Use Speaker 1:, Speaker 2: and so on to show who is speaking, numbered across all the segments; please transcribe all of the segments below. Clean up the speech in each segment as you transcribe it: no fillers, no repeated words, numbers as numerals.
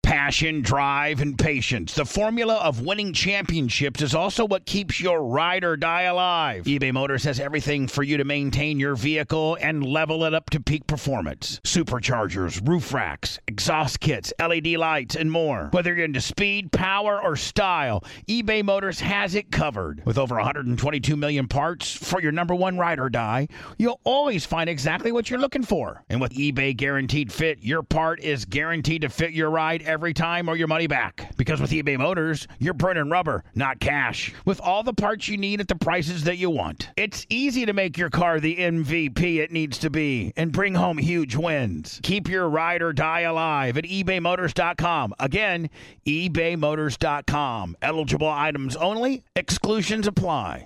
Speaker 1: Passion, drive, and patience. The formula of winning championships is also what keeps your ride or die alive. eBay Motors has everything for you to maintain your vehicle and level it up to peak performance. Superchargers, roof racks, exhaust kits, LED lights, and more. Whether you're into speed, power, or style, eBay Motors has it covered. With over 122 million parts for your number one ride or die, you'll always find exactly what you're looking for. And with eBay Guaranteed Fit, your part is guaranteed to fit your ride every time or your money back. Because with eBay Motors, you're burning rubber, not cash. With all the parts you need at the prices that you want. It's easy to make your car the MVP it needs to be and bring home huge wins. Keep your ride or die alive at ebaymotors.com. Again, ebaymotors.com. Eligible items only. Exclusions apply.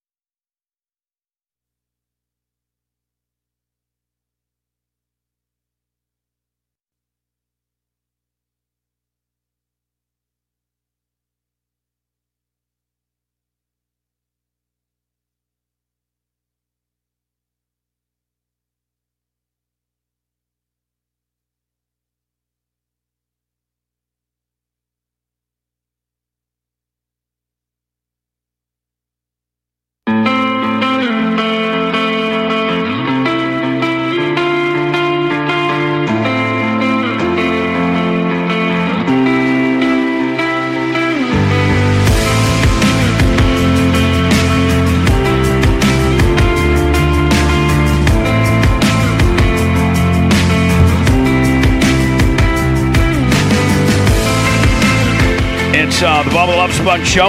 Speaker 1: The Bubba Love Sponge Show.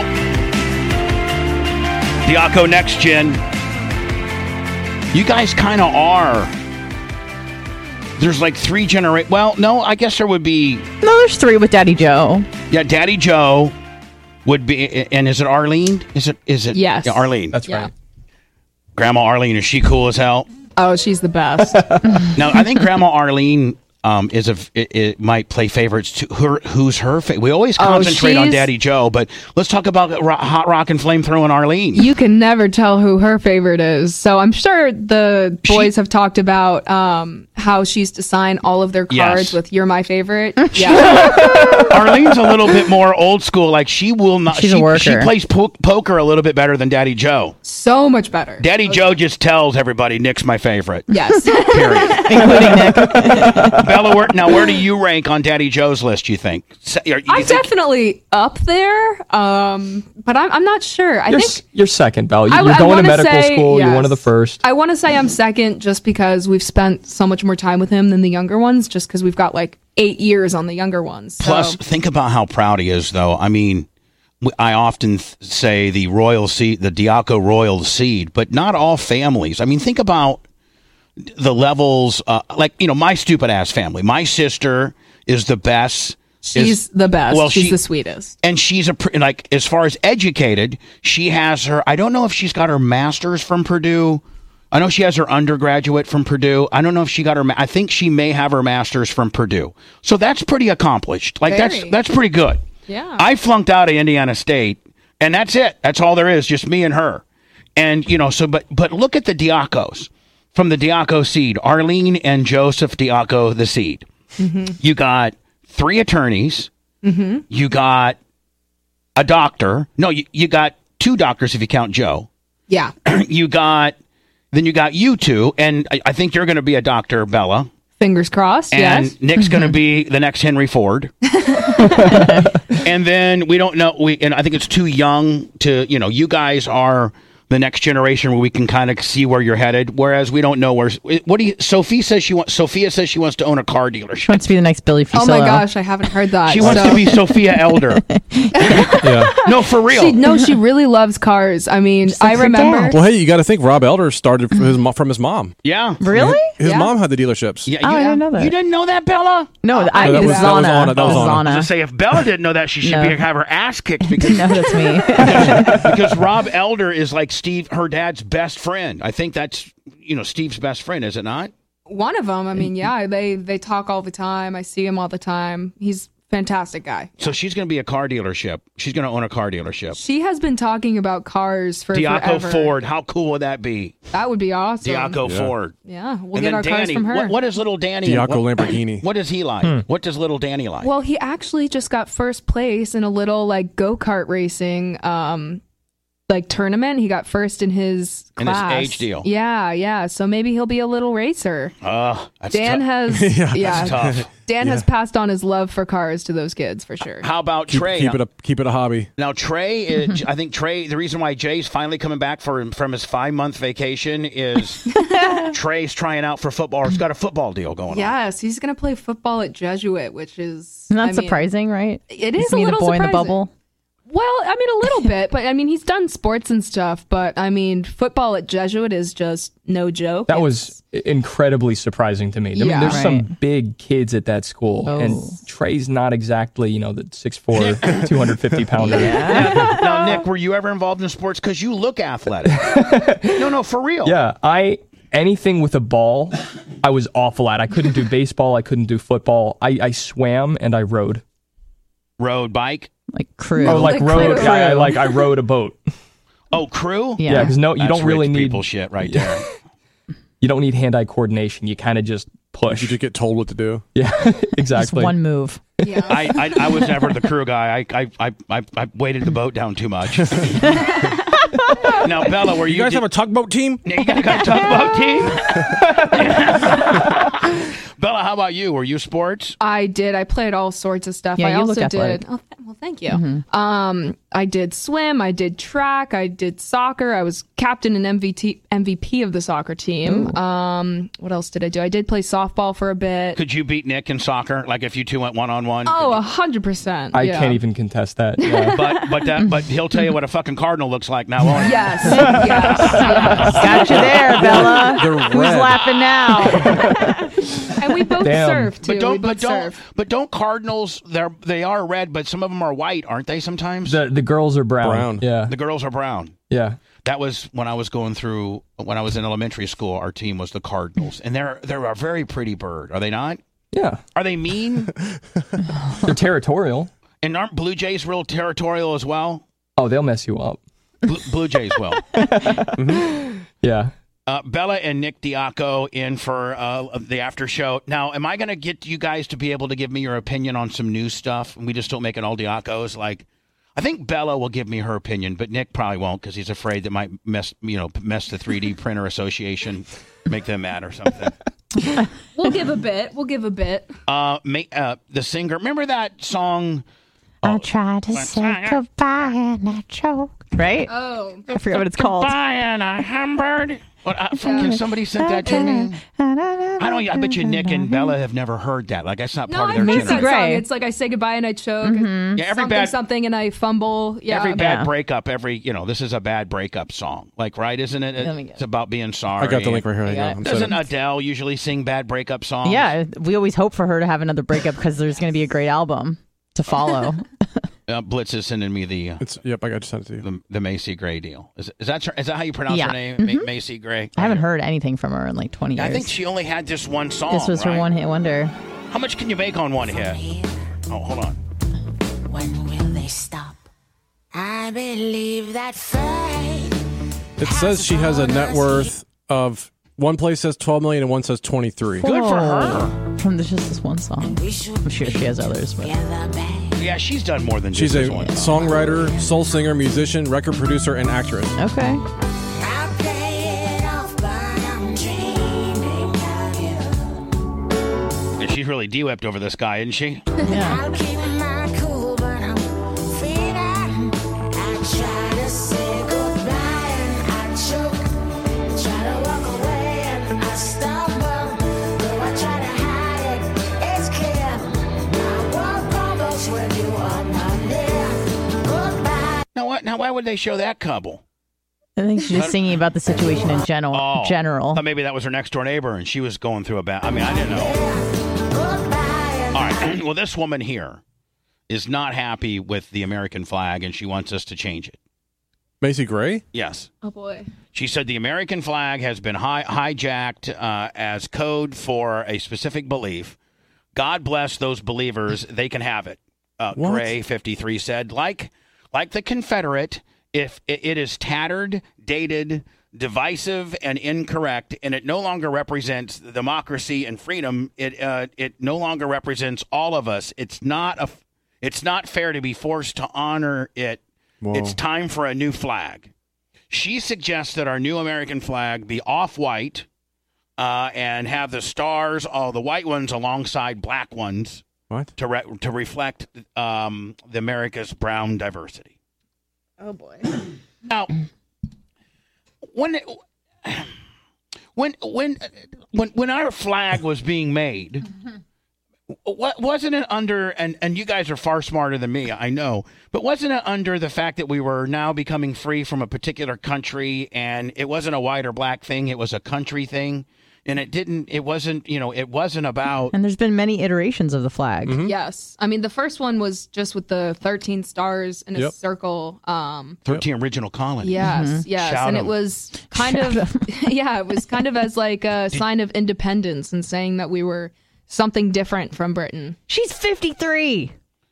Speaker 1: Diaco Next Gen. You guys kind of are. There's like three generations. Well, no, I guess there would be.
Speaker 2: No, there's three with Daddy Joe.
Speaker 1: Yeah, Daddy Joe would be. And is it Arlene? Is it?
Speaker 2: Yes.
Speaker 1: Yeah, Arlene.
Speaker 3: That's right.
Speaker 1: Grandma Arlene, is she cool as hell?
Speaker 4: Oh, she's the best.
Speaker 1: Now, I think Grandma Arlene it might play favorites to her. Who's her favorite? We always concentrate on Daddy Joe, but let's talk about Hot Rock and Flamethrowing Arlene.
Speaker 4: You can never tell who her favorite is. So I'm sure the boys have talked about how she used to sign all of their cards with "You're my favorite." Yeah,
Speaker 1: Arlene's a little bit more old school. Like she will not.
Speaker 2: She's a worker.
Speaker 1: She plays poker a little bit better than Daddy Joe.
Speaker 4: so much better.
Speaker 1: Daddy Joe just tells everybody Nick's my favorite.
Speaker 4: Yes.
Speaker 1: Period.
Speaker 2: Including Nick.
Speaker 1: Bella, where do you rank on Daddy Joe's list, you think?
Speaker 4: I'm definitely up there, but I'm not sure.
Speaker 3: You're second, Bella.
Speaker 4: I
Speaker 3: You're going to
Speaker 4: wanna
Speaker 3: medical
Speaker 4: say,
Speaker 3: school.
Speaker 4: yes.
Speaker 3: You're one of the first.
Speaker 4: I want to say I'm second just because we've spent so much more time with him than the younger ones, just because we've got like 8 years on the younger ones. So.
Speaker 1: Plus, think about how proud he is, though. I mean, I often say the royal seed, the Diaco royal seed, but not all families. I mean, think about the levels, my stupid ass family. My sister is the best.
Speaker 4: She's the best. Well, she's the sweetest.
Speaker 1: And she's as far as educated, she has her, I don't know if she's got her master's from Purdue. I know she has her undergraduate from Purdue. I don't know if she got her, I think she may have her master's from Purdue. So that's pretty accomplished. Like that's pretty good.
Speaker 4: Yeah.
Speaker 1: I flunked out of Indiana State and that's it. That's all there is. Just me and her. And, but look at the Diacos. From the Diaco seed, Arlene and Joseph Diaco, the seed. Mm-hmm. You got 3 attorneys. Mm-hmm. You got a doctor. No, you got 2 doctors if you count Joe.
Speaker 4: Yeah.
Speaker 1: You got you 2, and I think you're going to be a doctor, Bella.
Speaker 4: Fingers crossed.
Speaker 1: And
Speaker 4: yes.
Speaker 1: Nick's going to be the next Henry Ford. And then we don't know. And I think it's too young to. You guys are the next generation where we can kind of see where you're headed, whereas we don't know where. What do you? Sophia says she wants to own a car dealership.
Speaker 2: She wants to be the next Billy Fusillo.
Speaker 4: Oh my gosh, I haven't heard that.
Speaker 1: She wants to be Sophia Elder.
Speaker 3: Yeah.
Speaker 1: No, for real.
Speaker 4: She really loves cars. I mean, I remember.
Speaker 3: Well, hey, you got to think Rob Elder started from his mom.
Speaker 1: Yeah.
Speaker 2: Really?
Speaker 3: His
Speaker 4: Yeah.
Speaker 3: mom had the dealerships.
Speaker 1: Yeah.
Speaker 2: I didn't know that.
Speaker 1: You didn't know that, Bella?
Speaker 2: No,
Speaker 3: that was
Speaker 2: Zana.
Speaker 3: Zana. That was Zana.
Speaker 1: I was going to say, if Bella didn't know that, she should have her ass kicked because
Speaker 2: No, that's me.
Speaker 1: because Rob Elder is like Steve, her dad's best friend. I think that's, Steve's best friend, is it not?
Speaker 4: One of them. I mean, yeah, they talk all the time. I see him all the time. He's fantastic guy.
Speaker 1: So she's going to be a car dealership. She's going to own a car dealership.
Speaker 4: She has been talking about cars for
Speaker 1: Diaco
Speaker 4: forever.
Speaker 1: Ford. How cool would that be?
Speaker 4: That would be awesome.
Speaker 1: Diaco Ford.
Speaker 4: Yeah, we'll
Speaker 1: And
Speaker 4: get
Speaker 1: then
Speaker 4: our cars
Speaker 1: Danny.
Speaker 4: from her.
Speaker 1: What is little Danny?
Speaker 3: Diaco Lamborghini.
Speaker 1: What is he like? What does little Danny like?
Speaker 4: Well, he actually just got first place in a little like go-kart racing like tournament. He got first in his
Speaker 1: In his
Speaker 4: class.
Speaker 1: age deal.
Speaker 4: Yeah. So maybe he'll be a little racer.
Speaker 1: That's
Speaker 4: Dan
Speaker 1: tough.
Speaker 4: has
Speaker 1: That's tough.
Speaker 4: Dan has passed on his love for cars to those kids for sure.
Speaker 1: How about Trey?
Speaker 3: Keep it a hobby.
Speaker 1: Now Trey, I think Trey. The reason why Jay's finally coming back from his 5-month vacation is Trey's trying out for football. He's got a football deal going on.
Speaker 4: Yes, he's gonna play football at Jesuit, which is
Speaker 2: Not surprising, right?
Speaker 4: It is
Speaker 2: Isn't
Speaker 4: a
Speaker 2: he
Speaker 4: little
Speaker 2: the boy in the
Speaker 4: surprising.
Speaker 2: bubble?
Speaker 4: Well, I mean, a little bit, but I mean, he's done sports and stuff. But I mean, football at Jesuit is just no joke.
Speaker 5: That was incredibly surprising to me. I mean,
Speaker 4: Yeah.
Speaker 5: there's some big kids at that school, and Trey's not exactly, the 6'4", 250-pounder.
Speaker 1: Now, Nick, were you ever involved in sports? Because you look athletic. No, for real.
Speaker 5: Yeah, anything with a ball, I was awful at. I couldn't do baseball. I couldn't do football. I swam and I rode.
Speaker 1: Road bike.
Speaker 2: Like crew.
Speaker 5: Oh, like
Speaker 4: Like
Speaker 5: rode.
Speaker 4: crew.
Speaker 5: Yeah, I rode a boat.
Speaker 1: Oh, crew.
Speaker 2: Yeah.
Speaker 5: Yeah, because you
Speaker 1: That's
Speaker 5: don't really
Speaker 1: rich
Speaker 5: need
Speaker 1: people shit right there.
Speaker 5: you don't need hand-eye coordination. You kind of just push.
Speaker 3: You just get told what to do.
Speaker 5: Yeah,
Speaker 2: Just
Speaker 5: exactly.
Speaker 2: one move.
Speaker 4: Yeah.
Speaker 1: I was never the crew guy. I weighted the boat down too much. Now, Bella, were
Speaker 3: You guys have a tugboat team?
Speaker 1: You guys got a tugboat team? Bella, how about you? Were you sports?
Speaker 4: I did. I played all sorts of stuff.
Speaker 2: Yeah,
Speaker 4: I
Speaker 2: you
Speaker 4: also
Speaker 2: look athletic.
Speaker 4: did. Well, thank you. I did swim. I did track. I did soccer. I was captain and MVP of the soccer team. What else did I do? I did play softball for a bit.
Speaker 1: Could you beat Nick in soccer? Like if you two went 1-on-1?
Speaker 4: Oh, 100%.
Speaker 5: I can't even contest that. Yeah.
Speaker 1: But he'll tell you what a fucking cardinal looks like now, won't he?
Speaker 4: Yes. yes.
Speaker 2: Got you there, Bella.
Speaker 3: They're
Speaker 2: Who's
Speaker 3: red.
Speaker 2: laughing now?
Speaker 4: And we both
Speaker 5: Damn.
Speaker 4: surf too. We both surf.
Speaker 1: But don't cardinals? They are red, but some of them are white, aren't they? Sometimes
Speaker 5: The girls are brown.
Speaker 3: Brown.
Speaker 5: Yeah.
Speaker 1: the girls are brown.
Speaker 5: Yeah.
Speaker 1: That was when I was when I was in elementary school. Our team was the Cardinals, and they're a very pretty bird. Are they not?
Speaker 5: Yeah.
Speaker 1: Are they mean?
Speaker 5: They're territorial.
Speaker 1: And aren't Blue Jays real territorial as well?
Speaker 5: Oh, they'll mess you up.
Speaker 1: Blue Jays will.
Speaker 5: Yeah.
Speaker 1: Bella and Nick Diaco in for the after show. Now, am I going to get you guys to be able to give me your opinion on some new stuff? And we just don't make it all Diacos. Like, I think Bella will give me her opinion, but Nick probably won't because he's afraid that might mess the 3D Printer Association, make them mad or something.
Speaker 4: We'll give a bit.
Speaker 1: The singer, remember that song?
Speaker 2: I tried to say goodbye and I choked. Right?
Speaker 4: Oh.
Speaker 2: I forget what it's called.
Speaker 1: Bye and a hamburger. Can somebody send that to me? I bet you Nick and Bella have never heard that. Like that's not
Speaker 4: No,
Speaker 1: part
Speaker 4: I
Speaker 1: of their
Speaker 4: know
Speaker 2: Macy
Speaker 1: generation.
Speaker 4: that song.
Speaker 2: Gray.
Speaker 4: It's like I say goodbye and I choke.
Speaker 1: Yeah, every bad
Speaker 4: Something and I fumble. Yeah.
Speaker 1: every bad
Speaker 2: Yeah.
Speaker 1: breakup, this is a bad breakup song. Like, right? Isn't it?
Speaker 2: Let me get
Speaker 1: It's about being sorry.
Speaker 3: I got the link right here.
Speaker 2: Yeah.
Speaker 3: I'm
Speaker 1: Doesn't
Speaker 3: setting-
Speaker 1: Adele usually sing bad breakup songs?
Speaker 2: Yeah, we always hope for her to have another breakup because there's going to be a great album to follow.
Speaker 1: Blitz is sending me the
Speaker 3: Yep, I got to send it to you.
Speaker 1: the Macy Gray deal. Is that how you pronounce
Speaker 2: Yeah.
Speaker 1: her name? Macy Gray.
Speaker 2: I haven't heard anything from her in like 20 years.
Speaker 1: I think she only had this one song.
Speaker 2: this was her
Speaker 1: right?
Speaker 2: one-hit wonder.
Speaker 1: How much can you make on one hit? Oh, hold on.
Speaker 6: When will they stop? I believe that fate.
Speaker 3: It says she has a net worth of, one place says 12 million and one says 23.
Speaker 1: Good for
Speaker 2: Whoa.
Speaker 1: her.
Speaker 2: From just this one song.
Speaker 6: We should
Speaker 2: I'm sure she has others, but
Speaker 6: together, babe.
Speaker 1: Yeah, she's done more than just
Speaker 3: She's a
Speaker 1: this one song.
Speaker 3: songwriter, soul singer, musician, record producer, and actress.
Speaker 2: okay.
Speaker 6: I play it off, but I'm dreaming of you.
Speaker 1: And she's really de-whipped over this guy, isn't she?
Speaker 2: Yeah.
Speaker 6: I'll keep my cool, but I'm feeling. I try to say goodbye and I choke. Try to walk away and I stumble. Though I try to hide it, it's clear. I walk on those when you are not near. Goodbye.
Speaker 1: Now, why would they show that couple?
Speaker 2: I think she's just singing about the situation in general.
Speaker 1: Oh.
Speaker 2: General.
Speaker 1: Maybe that was her next door neighbor, and she was going through a bad. I mean, I didn't know.
Speaker 6: Goodbye.
Speaker 1: All right. Well, this woman here is not happy with the American flag, and she wants us to change it.
Speaker 3: Macy Gray?
Speaker 1: Yes.
Speaker 4: Oh boy.
Speaker 1: She said the American flag has been hijacked as code for a specific belief God bless those believers. They can have it. Gray 53 said, like the Confederate, if it is tattered, dated, divisive, and incorrect, and it no longer represents democracy and freedom, it no longer represents all of us. It's not fair to be forced to honor it.
Speaker 3: Whoa.
Speaker 1: It's time for a new flag. She suggests that our new American flag be off-white and have the stars, all the white ones alongside black ones.
Speaker 3: What?
Speaker 1: To reflect the America's brown diversity.
Speaker 4: Oh boy.
Speaker 1: Now, when our flag was being made, wasn't it under, and you guys are far smarter than me, I know, but wasn't it under the fact that we were now becoming free from a particular country, and it wasn't a white or black thing, it was a country thing? And it wasn't about.
Speaker 2: And there's been many iterations of the flag.
Speaker 3: Mm-hmm.
Speaker 4: Yes. I mean, the first one was just with the 13 stars in a
Speaker 3: Yep.
Speaker 4: circle.
Speaker 1: 13 original colonies.
Speaker 4: Yes, yes.
Speaker 1: Shout
Speaker 4: and
Speaker 1: 'em.
Speaker 4: it was kind of, it was kind of as like a sign of independence and saying that we were something different from Britain.
Speaker 2: She's 53.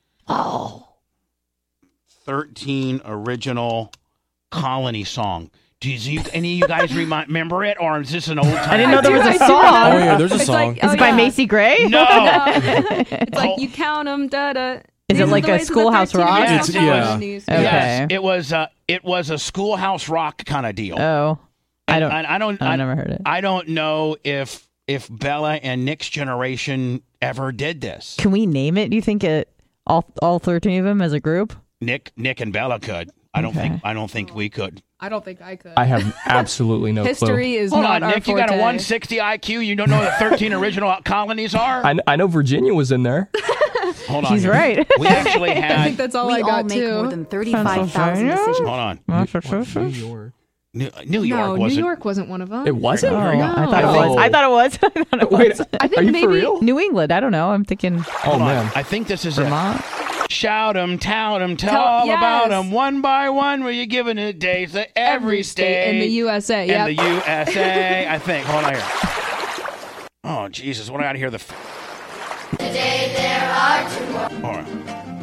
Speaker 1: 13 original colony song. Do any of you guys remember it, or is this an old time?
Speaker 2: I didn't know there was a
Speaker 4: I do.
Speaker 2: song.
Speaker 3: Oh, yeah, there's a
Speaker 4: It's
Speaker 3: song.
Speaker 4: like-
Speaker 2: Is it by
Speaker 4: yeah.
Speaker 2: Macy Gray?
Speaker 1: No.
Speaker 4: It's like you count them, da-da.
Speaker 2: Is
Speaker 4: These
Speaker 2: it
Speaker 4: are
Speaker 2: like
Speaker 4: the
Speaker 2: a
Speaker 4: ways of the
Speaker 2: Schoolhouse
Speaker 4: 13
Speaker 2: Rock?
Speaker 4: original
Speaker 1: Yes,
Speaker 3: yeah.
Speaker 4: colonies.
Speaker 2: Okay.
Speaker 1: Yes, it was a Schoolhouse Rock kind of deal.
Speaker 2: Oh, I don't.
Speaker 1: I've
Speaker 2: never heard it.
Speaker 1: I don't know if Bella and Nick's generation ever did this.
Speaker 2: Can we name it? Do you think all 13 of them as a group?
Speaker 1: Nick and Bella could. I don't think we could.
Speaker 4: I don't think I could.
Speaker 5: I have absolutely no clue.
Speaker 4: History is
Speaker 1: Hold
Speaker 4: not
Speaker 1: on,
Speaker 4: our
Speaker 1: Nick. You got a
Speaker 4: forte.
Speaker 1: 160 IQ. You don't know what 13 original colonies are?
Speaker 5: I know Virginia was in there.
Speaker 1: Hold on.
Speaker 2: She's
Speaker 1: here.
Speaker 2: right.
Speaker 1: We actually
Speaker 4: I think
Speaker 1: had.
Speaker 4: that's all
Speaker 7: We
Speaker 4: I
Speaker 7: all
Speaker 4: got
Speaker 7: make
Speaker 4: too.
Speaker 7: more than 35,000
Speaker 2: Pennsylvania?
Speaker 7: decisions.
Speaker 1: Hold on.
Speaker 5: New York.
Speaker 1: New York
Speaker 4: No, New
Speaker 1: wasn't.
Speaker 4: York wasn't one of them.
Speaker 5: It wasn't?
Speaker 2: Oh,
Speaker 4: No.
Speaker 2: I thought it was. I thought it was. I thought it
Speaker 5: Wait,
Speaker 2: was.
Speaker 4: I think
Speaker 5: are you
Speaker 4: maybe
Speaker 5: for real?
Speaker 2: New England. I don't know. I'm thinking
Speaker 5: Oh,
Speaker 1: Hold on.
Speaker 5: man.
Speaker 1: I think this is it.
Speaker 2: Vermont.
Speaker 1: Shout 'em, tout 'em, tell all
Speaker 4: yes.
Speaker 1: about 'em. One by one, where you giving it days to every state
Speaker 4: in the USA. Yeah.
Speaker 1: In the USA, I think. Hold on here. Oh, Jesus. What do I got to hear? Today there are two more. Hold on.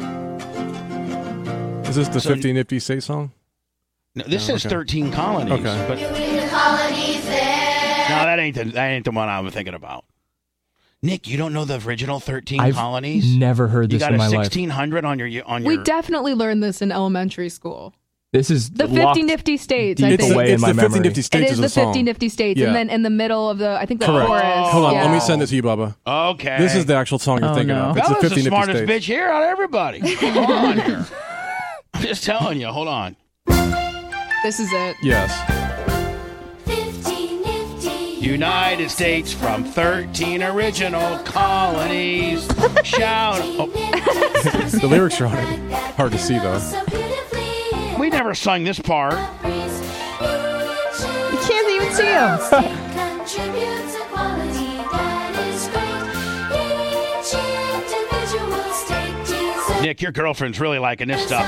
Speaker 3: Is this the 50 Nifty State song?
Speaker 1: No, this says
Speaker 3: okay.
Speaker 1: 13 colonies.
Speaker 3: Okay.
Speaker 1: But no, that ain't the one I was thinking about. Nick, you don't know the original 13
Speaker 5: I've
Speaker 1: colonies?
Speaker 5: never heard
Speaker 1: You
Speaker 5: this
Speaker 1: got
Speaker 5: in
Speaker 1: a
Speaker 5: my life.
Speaker 1: 1600 on your
Speaker 4: We definitely learned this in elementary school.
Speaker 5: This is
Speaker 4: The 50
Speaker 5: locked
Speaker 4: Nifty States, I
Speaker 5: deep
Speaker 4: think.
Speaker 5: away in
Speaker 3: It's
Speaker 5: my
Speaker 3: the 50
Speaker 5: memory.
Speaker 3: Nifty
Speaker 4: It
Speaker 3: States
Speaker 4: is
Speaker 3: a
Speaker 4: the
Speaker 3: song.
Speaker 4: 50 Nifty States.
Speaker 3: Yeah.
Speaker 4: And then in the middle of the, I think the
Speaker 3: Correct.
Speaker 4: chorus.
Speaker 3: Hold on,
Speaker 4: yeah.
Speaker 3: let me send it to you, Bubba.
Speaker 1: Okay.
Speaker 3: This is the actual song you're
Speaker 2: Oh,
Speaker 3: thinking
Speaker 2: no.
Speaker 3: of. It's
Speaker 1: Bella's
Speaker 3: the
Speaker 1: the
Speaker 3: 50 Nifty
Speaker 1: smartest
Speaker 3: States.
Speaker 1: bitch here out of everybody. Hold on here. I'm just telling you. Hold on.
Speaker 4: This is it.
Speaker 3: Yes.
Speaker 6: 50 nifty.
Speaker 1: United States from 13 original colonies. Shout. Oh,
Speaker 3: The lyrics are on it. Hard to see, though.
Speaker 6: So beautifully.
Speaker 1: we never sung this part.
Speaker 2: You can't even see him.
Speaker 6: Contributes a quality that is great. Each individual state deserves.
Speaker 1: Nick, your girlfriend's really liking this stuff.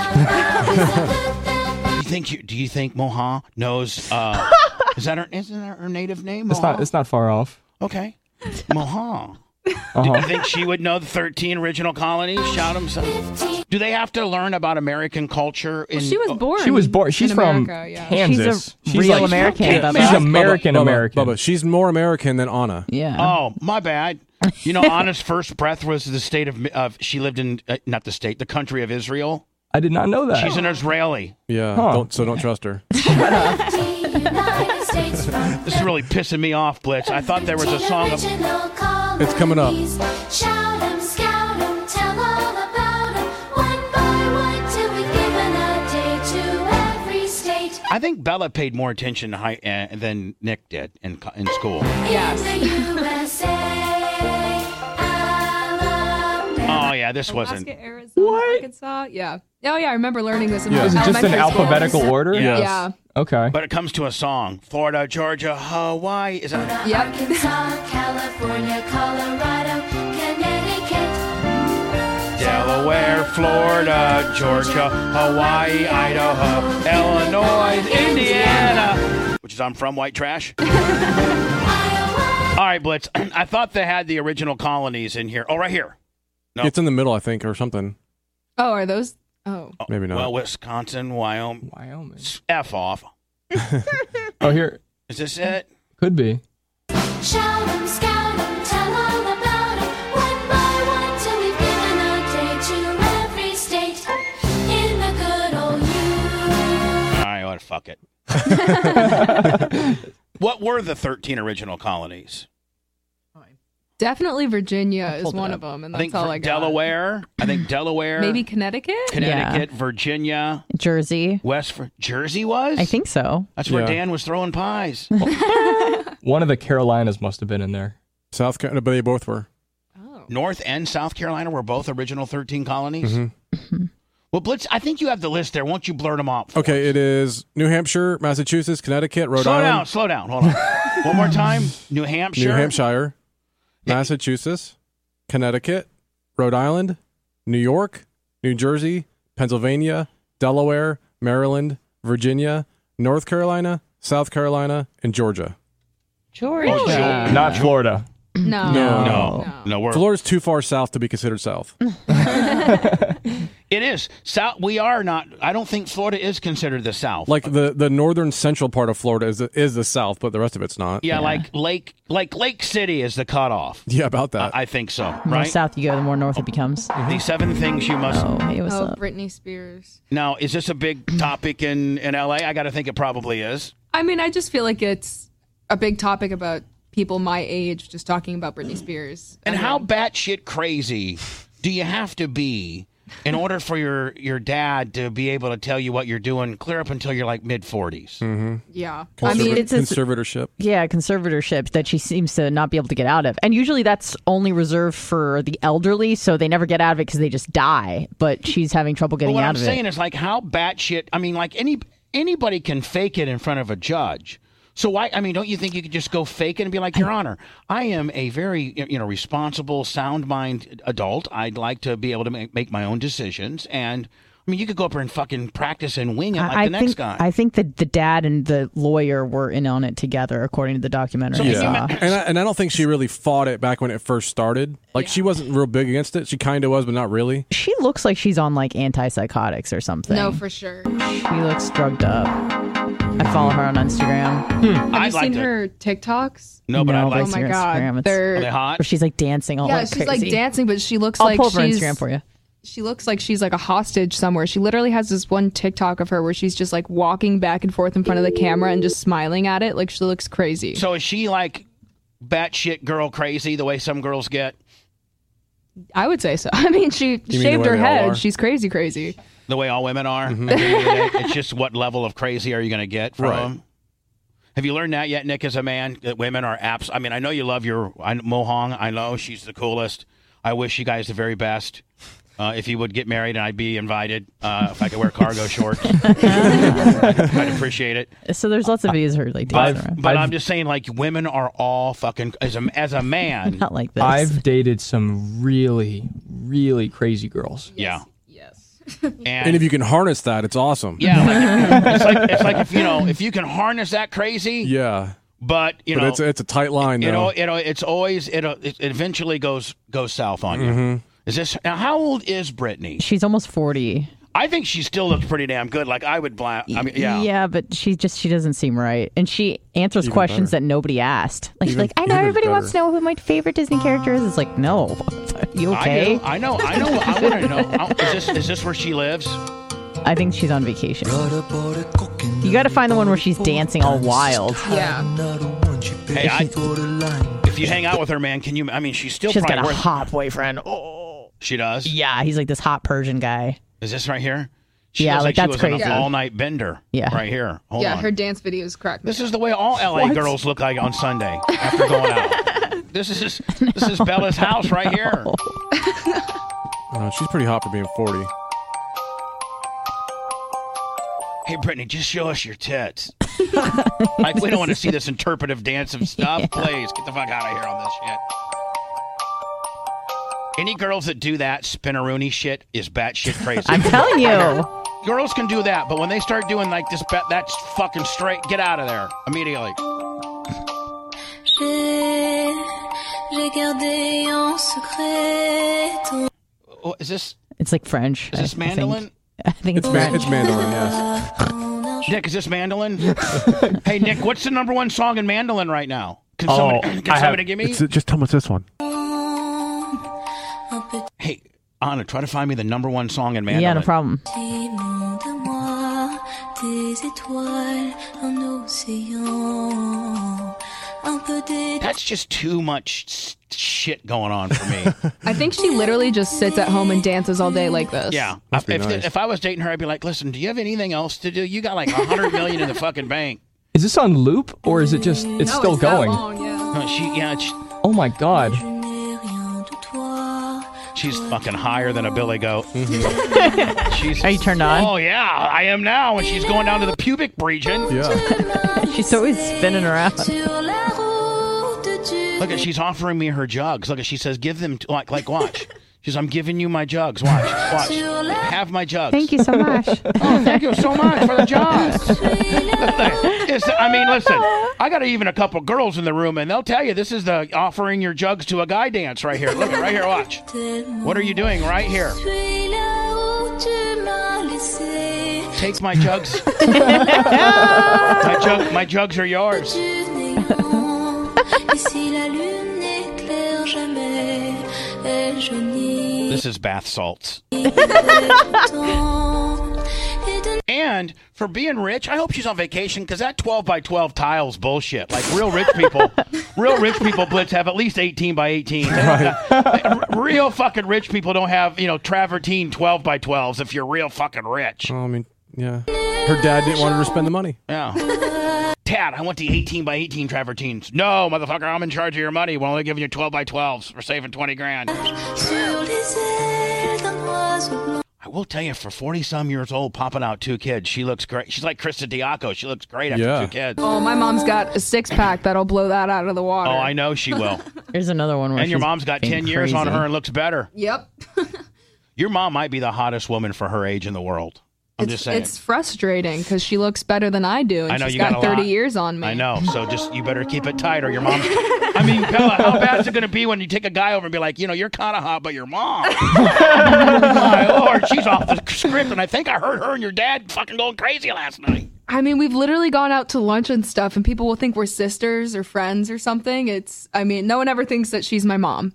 Speaker 1: Do you think Moha knows? Isn't that her native name? Moha?
Speaker 5: It's not far off.
Speaker 1: Okay. Moha. Do
Speaker 5: Uh-huh.
Speaker 1: you think she would know the 13 original colonies? Shout them some. Do they have to learn about American culture?
Speaker 4: She was born.
Speaker 5: She was born. She's
Speaker 4: in
Speaker 5: from
Speaker 4: America, yeah.
Speaker 5: Kansas.
Speaker 2: She's a real
Speaker 5: like-
Speaker 2: American, Bubba.
Speaker 5: She's American.
Speaker 3: Bubba, she's more American than Anna.
Speaker 2: Yeah.
Speaker 1: Oh, my bad. You know, Anna's first breath was the state of she lived in, not the state, the country of Israel.
Speaker 5: I did not know that.
Speaker 1: She's an Israeli.
Speaker 3: Yeah,
Speaker 5: Huh.
Speaker 3: don't trust her.
Speaker 6: United States from
Speaker 1: This is really pissing me off, Blitz. I thought there was a song of.
Speaker 3: It's coming up.
Speaker 6: Shout 'em, scout 'em, tell all about 'em. One by one till we've given a day to every state.
Speaker 1: I think Bella paid more attention than Nick did in school.
Speaker 4: Yes.
Speaker 6: In the USA, Alabama.
Speaker 1: Oh, yeah, this wasn't.
Speaker 4: Alaska, Arizona, Arkansas. Yeah. Oh, yeah. I remember learning this in
Speaker 3: Yeah.
Speaker 5: Is it just in
Speaker 4: elementary school.
Speaker 5: alphabetical order?
Speaker 1: Yes.
Speaker 4: Yeah.
Speaker 5: Okay.
Speaker 1: But it comes to a song. Florida, Georgia, Hawaii. Is that?
Speaker 4: Yep.
Speaker 6: Arkansas, California, Colorado, Connecticut.
Speaker 1: Delaware, Florida, Georgia, Hawaii, Idaho, Illinois, Indiana. Which is I'm from, white trash.
Speaker 6: Iowa,
Speaker 1: All right, Blitz. I thought they had the original colonies in here. Oh, right here. No.
Speaker 3: It's in the middle, I think, or something.
Speaker 4: Oh, are those? Oh.
Speaker 3: Maybe not.
Speaker 1: Well, Wisconsin, Wyoming. F off.
Speaker 5: Oh, here.
Speaker 1: Is this it?
Speaker 5: Could be.
Speaker 6: Shout 'em, scout 'em, tell all about 'em. One by one till we've given a day to every state in the good old U.
Speaker 1: All right, what? Fuck it. What were the 13 original colonies?
Speaker 4: Definitely Virginia is
Speaker 2: pulled it
Speaker 4: one
Speaker 2: up.
Speaker 4: of them, and
Speaker 1: I
Speaker 4: that's
Speaker 1: think
Speaker 4: all I got.
Speaker 1: Delaware. I think Delaware.
Speaker 4: Maybe Connecticut?
Speaker 1: Connecticut, Virginia,
Speaker 2: Jersey.
Speaker 1: Jersey was?
Speaker 2: I think so.
Speaker 1: That's where
Speaker 3: Yeah.
Speaker 1: Dan was throwing pies.
Speaker 5: One of the Carolinas must have been in there.
Speaker 3: South Carolina, but they both were.
Speaker 4: Oh.
Speaker 1: North and South Carolina were both original 13 colonies.
Speaker 3: Mm-hmm.
Speaker 1: Well, Blitz, I think you have the list there. Won't you blurt them off? for
Speaker 3: Okay,
Speaker 1: us?
Speaker 3: it is New Hampshire, Massachusetts, Connecticut, Rhode Island,
Speaker 1: Slow down. Hold on. One more time. New Hampshire.
Speaker 3: New Hampshire, Massachusetts, Connecticut, Rhode Island, New York, New Jersey, Pennsylvania, Delaware, Maryland, Virginia, North Carolina, South Carolina, and Georgia.
Speaker 2: Georgia.
Speaker 5: Not Florida.
Speaker 4: No.
Speaker 1: No, we're
Speaker 3: Florida's too far south to be considered south.
Speaker 1: It is. South. We are not. I don't think Florida is considered the South.
Speaker 3: Like the northern central part of Florida is the south, but the rest of it's not.
Speaker 1: yeah, like Lake City is the cutoff.
Speaker 3: Yeah, about that.
Speaker 1: I think so.
Speaker 2: The more
Speaker 1: Right.
Speaker 2: south you go, the more north it becomes.
Speaker 1: The 7 things you must.
Speaker 2: Oh, hey, what's
Speaker 4: Oh,
Speaker 2: up?
Speaker 4: Britney Spears.
Speaker 1: Now, is this a big topic in LA? I got to think it probably is.
Speaker 4: I mean, I just feel like it's a big topic about people my age just talking about Britney Spears.
Speaker 1: And
Speaker 4: I
Speaker 1: how
Speaker 4: mean,
Speaker 1: batshit crazy do you have to be in order for your dad to be able to tell you what you're doing clear up until you're like mid-40s?
Speaker 4: Yeah. I mean,
Speaker 2: it's
Speaker 3: conservatorship.
Speaker 2: Yeah, conservatorship that she seems to not be able to get out of. And usually that's only reserved for the elderly, so they never get out of it because they just die. But she's having trouble
Speaker 1: But
Speaker 2: getting
Speaker 1: what
Speaker 2: out
Speaker 1: I'm
Speaker 2: of
Speaker 1: saying
Speaker 2: it.
Speaker 1: is like how batshit. I mean, like anybody can fake it in front of a judge. So why? I mean, don't you think you could just go fake it and be like, Your Honor, I am a very responsible, sound mind adult. I'd like to be able to make my own decisions. And I mean, you could go up there and fucking practice and wing it like the next guy.
Speaker 2: I think that the dad and the lawyer were in on it together, according to the documentary. I saw.
Speaker 3: And I don't think she really fought it back when it first started. Like, she wasn't real big against it. She kind of was, but not really.
Speaker 2: She looks like she's on like antipsychotics or something.
Speaker 4: no, for sure.
Speaker 2: She looks drugged up. I follow her on Instagram.
Speaker 4: Have you seen her TikToks?
Speaker 1: No, but I'd like
Speaker 4: Oh
Speaker 1: to.
Speaker 4: my
Speaker 2: your
Speaker 4: God.
Speaker 2: Instagram. It's-
Speaker 1: Are they
Speaker 4: They're
Speaker 1: hot?
Speaker 2: Where she's like dancing all
Speaker 4: yeah,
Speaker 2: like
Speaker 4: she's
Speaker 2: crazy.
Speaker 4: like dancing, but she looks
Speaker 2: I'll
Speaker 4: like
Speaker 2: pull up her
Speaker 4: she's
Speaker 2: Instagram for you.
Speaker 4: She looks like she's like a hostage somewhere. She literally has this one TikTok of her where she's just like walking back and forth in front of the camera and just smiling at it. Like she looks crazy.
Speaker 1: So is she like batshit girl crazy the way some girls get?
Speaker 4: I would say so. I mean, she
Speaker 3: the
Speaker 4: shaved
Speaker 3: way
Speaker 4: her
Speaker 3: they all
Speaker 4: head.
Speaker 3: are?
Speaker 4: She's crazy.
Speaker 1: The way all women are?
Speaker 3: Mm-hmm.
Speaker 1: At the end of the day, it's just what level of crazy are you going to get from
Speaker 3: Right.
Speaker 1: them? Have you learned that yet, Nick, as a man, that women are apps? I mean, I know you love your Mohong. I know she's the coolest. I wish you guys the very best. If you would get married and I'd be invited, if I could wear cargo shorts, I'd appreciate it.
Speaker 2: So there's lots of videos of her like dancing around.
Speaker 1: But I'm just saying, like, women are all fucking, as a man,
Speaker 2: Not like this.
Speaker 5: I've dated some really, really crazy girls.
Speaker 1: yeah.
Speaker 4: Yes.
Speaker 3: And if you can harness that, it's awesome.
Speaker 1: Yeah, it's like if you can harness that crazy,
Speaker 3: Yeah.
Speaker 1: but
Speaker 3: But it's a tight line, though.
Speaker 1: it's always it eventually goes south on you.
Speaker 3: Mm-hmm.
Speaker 1: Is this now? How old is Britney?
Speaker 2: She's almost 40.
Speaker 1: I think she still looks pretty damn good. Like I would I mean, yeah.
Speaker 2: Yeah, but she doesn't seem right. And she answers
Speaker 3: Even
Speaker 2: questions
Speaker 3: better.
Speaker 2: that nobody asked. Like, she's
Speaker 3: Even-
Speaker 2: like, I know
Speaker 3: even
Speaker 2: everybody wants to
Speaker 3: better.
Speaker 2: know who my favorite Disney character is. It's like, no. You okay?
Speaker 1: I know. I want to know. Is this where she lives?
Speaker 2: I think she's on vacation. You got to find the one where she's dancing all wild.
Speaker 4: Yeah.
Speaker 1: Hey, if you hang out with her, man, can you? I mean, she's still
Speaker 2: She's
Speaker 1: probably
Speaker 2: got a
Speaker 1: worth.
Speaker 2: hot boyfriend. Oh.
Speaker 1: She does.
Speaker 2: Yeah, he's like this hot Persian guy.
Speaker 1: Is this right here? She
Speaker 2: Yeah,
Speaker 1: looks
Speaker 2: like,
Speaker 1: she
Speaker 2: that's
Speaker 1: was on
Speaker 2: crazy.
Speaker 1: an all-night bender.
Speaker 2: Yeah.
Speaker 1: Right here. Hold
Speaker 4: Yeah,
Speaker 1: on.
Speaker 4: her dance videos crack me
Speaker 1: This
Speaker 4: up.
Speaker 1: is the way all LA girls look like on Sunday after going out. This is Bella's house right here.
Speaker 3: She's pretty hot for being 40.
Speaker 1: Hey, Brittany, just show us your tits. Like, we don't want to see this interpretive dance of stuff. Please, get the fuck out of here on this shit. Any girls that do that spinneroonie shit is batshit crazy.
Speaker 2: I'm telling you.
Speaker 1: Girls can do that, but when they start doing like this, that's fucking straight. Get out of there immediately.
Speaker 6: J'ai gardé en secret ton
Speaker 1: Oh, is this
Speaker 2: It's like French.
Speaker 1: is this mandolin?
Speaker 2: I think it's French.
Speaker 3: It's mandolin, yes.
Speaker 1: Nick, is this mandolin? Hey, Nick, what's the number one song in mandolin right now? Can
Speaker 5: Oh,
Speaker 1: somebody give me?
Speaker 3: Just tell me what's this one.
Speaker 1: Hey, Anna, try to find me the number one song in mandolin.
Speaker 2: Yeah, no problem.
Speaker 6: petit monde à moi, des étoiles, un océan, un peu d'étoiles.
Speaker 1: That's just too much shit going on for me.
Speaker 4: I think she literally just sits at home and dances all day like this.
Speaker 1: Yeah.
Speaker 3: Must be
Speaker 1: If,
Speaker 3: nice.
Speaker 1: if I was dating her, I'd be like, listen, do you have anything else to do? You got like $100 million in the fucking bank.
Speaker 5: Is this on loop or is it just it's still going? Oh my god.
Speaker 6: Je n'ai rien de toi.
Speaker 1: She's fucking higher than a billy goat. She's,
Speaker 2: Are you turned on?
Speaker 1: oh, yeah, I am now. And she's going down to the pubic region.
Speaker 3: Yeah.
Speaker 2: She's always spinning around.
Speaker 6: Sur la route du
Speaker 1: Look at, she's offering me her jugs. Look at, she says, give them, like, watch. She's, I'm giving you my jugs. Watch. Have my jugs.
Speaker 2: Thank you so much.
Speaker 1: Oh, thank you so much for the jugs. I mean, listen, I got even a couple girls in the room, and they'll tell you this is the offering your jugs to a guy dance right here. Look, right here, watch. What are you doing right here?
Speaker 6: suis là où tu m'as laissé.
Speaker 1: Take my jugs. My jugs are yours.
Speaker 6: Du néant. Et si la lune n'éclaire jamais, elle jaunit
Speaker 1: This is bath salts.
Speaker 6: de temps. Et de
Speaker 1: And for being rich, I hope she's on vacation because that 12 by 12 tile's bullshit. Like real rich people, Blitz, have at least 18 by 18. Real fucking rich people don't have, travertine 12 by 12s if you're real fucking rich.
Speaker 3: Well, I mean, yeah. Her dad didn't want her to spend the money.
Speaker 1: Yeah. Dad, I want the 18 by 18 travertines. No, motherfucker, I'm in charge of your money. We're only giving you 12 by 12s. We're saving 20 grand.
Speaker 6: sur les ailes d'un oiseau blanc.
Speaker 1: I will tell you, for 40-some years old, popping out 2 kids, she looks great. She's like Krista Diaco. She looks great after
Speaker 3: Yeah.
Speaker 1: 2 kids.
Speaker 4: Oh, my mom's got a 6-pack that'll blow that out of the water.
Speaker 1: Oh, I know she will.
Speaker 2: Here's another one. Where
Speaker 1: And your
Speaker 2: she's
Speaker 1: mom's got
Speaker 2: being
Speaker 1: 10 years on
Speaker 2: crazy.
Speaker 1: her and looks better.
Speaker 4: Yep.
Speaker 1: Your mom might be the hottest woman for her age in the world. I'm just saying.
Speaker 4: It's frustrating because she looks better than I do, and
Speaker 1: I know
Speaker 4: she's
Speaker 1: you got
Speaker 4: got
Speaker 1: a
Speaker 4: 30
Speaker 1: lot.
Speaker 4: years on me.
Speaker 1: I know. So just, you better keep it tight or your mom's. I mean, Bella, how bad is it going to be when you take a guy over and be like, you're kind of hot, but your mom. My Lord, she's off the script. And I think I heard her and your dad fucking going crazy last night.
Speaker 4: I mean, we've literally gone out to lunch and stuff, and people will think we're sisters or friends or something. No one ever thinks that she's my mom.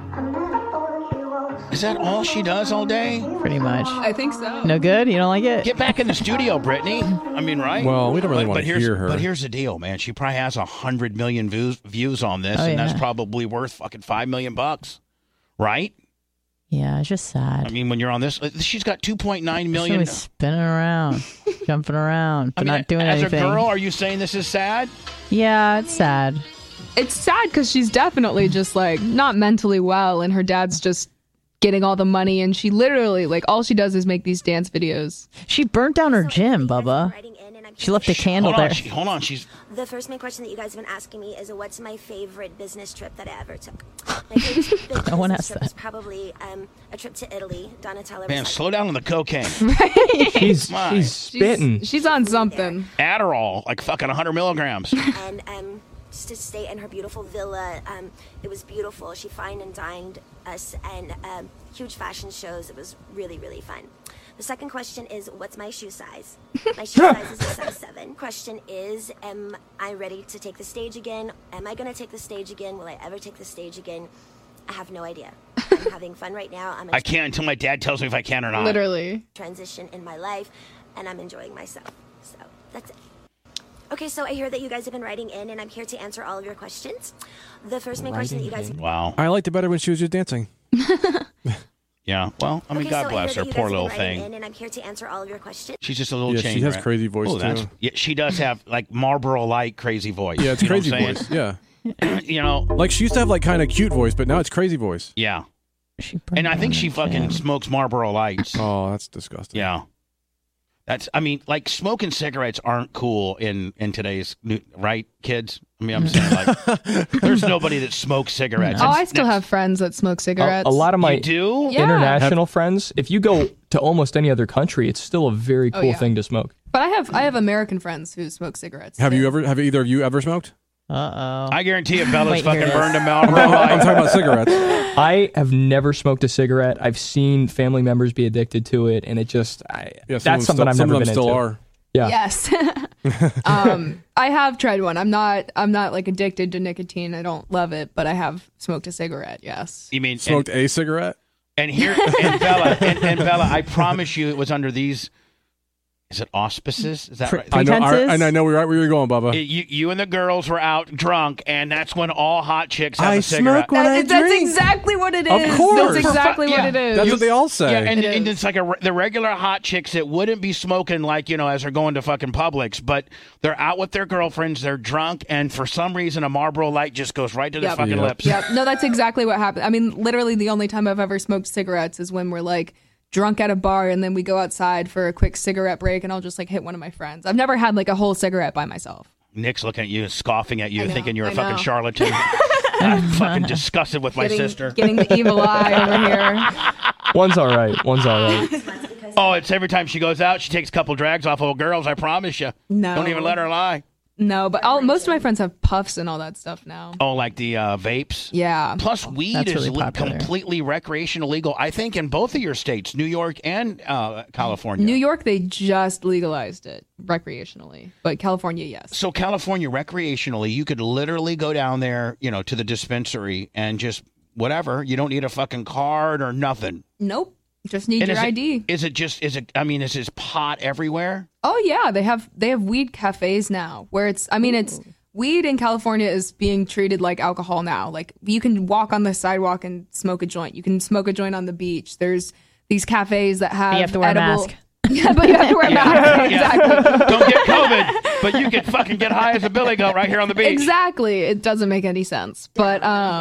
Speaker 1: Is that all she does all day?
Speaker 2: Pretty much.
Speaker 4: I think so.
Speaker 2: No good? You don't like it?
Speaker 1: Get back in the studio, Brittany. I mean, right?
Speaker 3: Well, we don't really want to hear her.
Speaker 1: But here's the deal, man. She probably has 100 million views on this,
Speaker 2: Oh,
Speaker 1: and that's
Speaker 2: yeah.
Speaker 1: probably worth fucking $5 million, right?
Speaker 2: Yeah, it's just sad.
Speaker 1: I mean, when you're on this, she's got 2.9
Speaker 2: She's
Speaker 1: million.
Speaker 2: always spinning around, jumping around, but not doing
Speaker 1: as
Speaker 2: anything.
Speaker 1: a girl, are you saying this is sad?
Speaker 2: Yeah, it's sad.
Speaker 4: It's sad because she's definitely just like not mentally well, and her dad's just getting all the money, and she literally all she does is make these dance videos.
Speaker 2: She burnt down her gym, Bubba. She left a candle
Speaker 1: Hold on,
Speaker 2: there.
Speaker 1: hold on. She's
Speaker 7: The first main question that you guys have been asking me is what's my favorite business trip that I ever took? My favorite business
Speaker 2: No one asked
Speaker 7: trip
Speaker 2: that.
Speaker 7: was probably a trip to Italy. Donatella
Speaker 1: man.
Speaker 7: was
Speaker 1: Slow down on the cocaine.
Speaker 5: She's
Speaker 1: My.
Speaker 5: spitting.
Speaker 4: She's on something.
Speaker 1: Adderall, like fucking 100 milligrams.
Speaker 7: and just to stay in her beautiful villa. It was beautiful. She fined and dined us, and huge fashion shows. It was really, really fun. The second question is, what's my shoe size? My shoe size is a size 7. Question is, am I ready to take the stage again? Am I going to take the stage again? Will I ever take the stage again? I have no idea. I'm having fun right now. I'm in
Speaker 1: I can't until my dad tells me if I can or not.
Speaker 4: Literally.
Speaker 7: transition in my life, and I'm enjoying myself. So that's it. Okay, so I hear that you guys have been writing in, and I'm here to answer all of your questions. The first main question that you guys
Speaker 1: Wow.
Speaker 3: I liked it better when she was just dancing.
Speaker 1: Yeah. Well, I mean,
Speaker 7: Okay,
Speaker 1: God
Speaker 7: so I
Speaker 1: bless
Speaker 7: hear
Speaker 1: her.
Speaker 7: that you
Speaker 1: Poor
Speaker 7: guys have
Speaker 1: little
Speaker 7: been writing
Speaker 1: thing.
Speaker 7: in, and I'm here to answer all of your questions.
Speaker 1: She's just a little
Speaker 3: Yeah,
Speaker 1: chain
Speaker 3: she has
Speaker 1: rat.
Speaker 3: crazy voice,
Speaker 1: Oh, that's-
Speaker 3: too.
Speaker 1: Yeah, she does have like Marlboro Light crazy voice.
Speaker 3: Yeah, it's
Speaker 1: You know
Speaker 3: crazy
Speaker 1: what I'm
Speaker 3: voice.
Speaker 1: saying?
Speaker 3: Yeah.
Speaker 1: You know.
Speaker 3: Like she used to have like kind of cute voice, but now it's crazy voice.
Speaker 1: Yeah.
Speaker 2: She burnt
Speaker 1: And I think
Speaker 2: down
Speaker 1: she
Speaker 2: her
Speaker 1: fucking
Speaker 2: gym.
Speaker 1: smokes Marlboro Lights.
Speaker 3: Oh, that's disgusting.
Speaker 1: Yeah. I mean, like smoking cigarettes aren't cool in today's right, kids. I mean, I'm saying like, there's nobody that smokes cigarettes.
Speaker 4: Oh,
Speaker 1: It's-
Speaker 4: I still have friends that smoke cigarettes.
Speaker 5: A lot of my
Speaker 1: You do?
Speaker 4: Yeah.
Speaker 5: international friends, if you go to almost any other country, it's still a very cool
Speaker 4: yeah.
Speaker 5: thing to smoke.
Speaker 4: But I have American friends who smoke cigarettes.
Speaker 3: Have either of you ever smoked?
Speaker 1: I guarantee you Bella's
Speaker 2: Wait, here
Speaker 1: fucking
Speaker 2: it is.
Speaker 1: burned a
Speaker 3: I'm
Speaker 1: Marlboro Light.
Speaker 3: talking about cigarettes.
Speaker 5: I have never smoked a cigarette. I've seen family members be addicted to it, and it just
Speaker 3: Yeah,
Speaker 5: that's something I've never been
Speaker 3: still
Speaker 5: into.
Speaker 3: are.
Speaker 5: Yeah.
Speaker 4: Yes. I have tried one. I'm not like addicted to nicotine. I don't love it, but I have smoked a cigarette. Yes.
Speaker 1: You mean
Speaker 3: Smoked a cigarette?
Speaker 1: and here and Bella and Bella, I promise you it was under these. Is it auspices? Is that right?
Speaker 2: Pretenses?
Speaker 3: I know where you're going, Bubba.
Speaker 1: You and the girls were out drunk, and that's when all hot chicks have
Speaker 3: I
Speaker 1: a cigarette.
Speaker 3: smoke when I
Speaker 4: That's
Speaker 3: drink.
Speaker 4: exactly what it is.
Speaker 3: Of course.
Speaker 4: That's exactly what
Speaker 1: Yeah.
Speaker 4: it is.
Speaker 3: That's what they all say.
Speaker 1: Yeah, and
Speaker 4: It is.
Speaker 1: it's like the regular hot chicks that wouldn't be smoking like, as they're going to fucking Publix, but they're out with their girlfriends, they're drunk, and for some reason a Marlboro Light just goes right to their
Speaker 4: Yep.
Speaker 1: fucking
Speaker 3: Yep.
Speaker 1: lips.
Speaker 4: Yep. No, that's exactly what happened. I mean, literally the only time I've ever smoked cigarettes is when we're like drunk at a bar and then we go outside for a quick cigarette break and I'll just like hit one of my friends. I've never had like a whole cigarette by myself.
Speaker 1: Nick's looking at you, scoffing at you,
Speaker 4: I know,
Speaker 1: thinking you're a
Speaker 4: I
Speaker 1: fucking
Speaker 4: know.
Speaker 1: charlatan. I'm fucking disgusted with my sister.
Speaker 4: Getting the evil eye over here.
Speaker 5: One's all right. One's all right.
Speaker 1: Oh, it's every time she goes out, she takes a couple drags off old girls, I promise you.
Speaker 4: No.
Speaker 1: Don't even let her lie.
Speaker 4: No, but most of my friends have puffs and all that stuff now.
Speaker 1: Oh, like the vapes?
Speaker 4: Yeah.
Speaker 1: Plus, weed
Speaker 2: That's
Speaker 1: is
Speaker 2: really popular.
Speaker 1: completely recreational legal, I think, in both of your states, New York and California.
Speaker 4: New York, they just legalized it recreationally, but California, yes.
Speaker 1: So California, recreationally, you could literally go down there, to the dispensary and just whatever. You don't need a fucking card or nothing.
Speaker 4: Nope. Just need
Speaker 1: And
Speaker 4: your ID.
Speaker 1: Is this pot everywhere?
Speaker 4: Oh yeah, they have weed cafes now where it's weed in California is being treated like alcohol now. Like you can walk on the sidewalk and smoke a joint. You can smoke a joint on the beach. There's these cafes that have
Speaker 2: You have to wear a
Speaker 4: edible-
Speaker 2: mask.
Speaker 4: Yeah, but you have to wear a mask. Exactly.
Speaker 1: Don't get COVID, but you can fucking get high as a billy goat right here on the beach.
Speaker 4: Exactly. It doesn't make any sense. But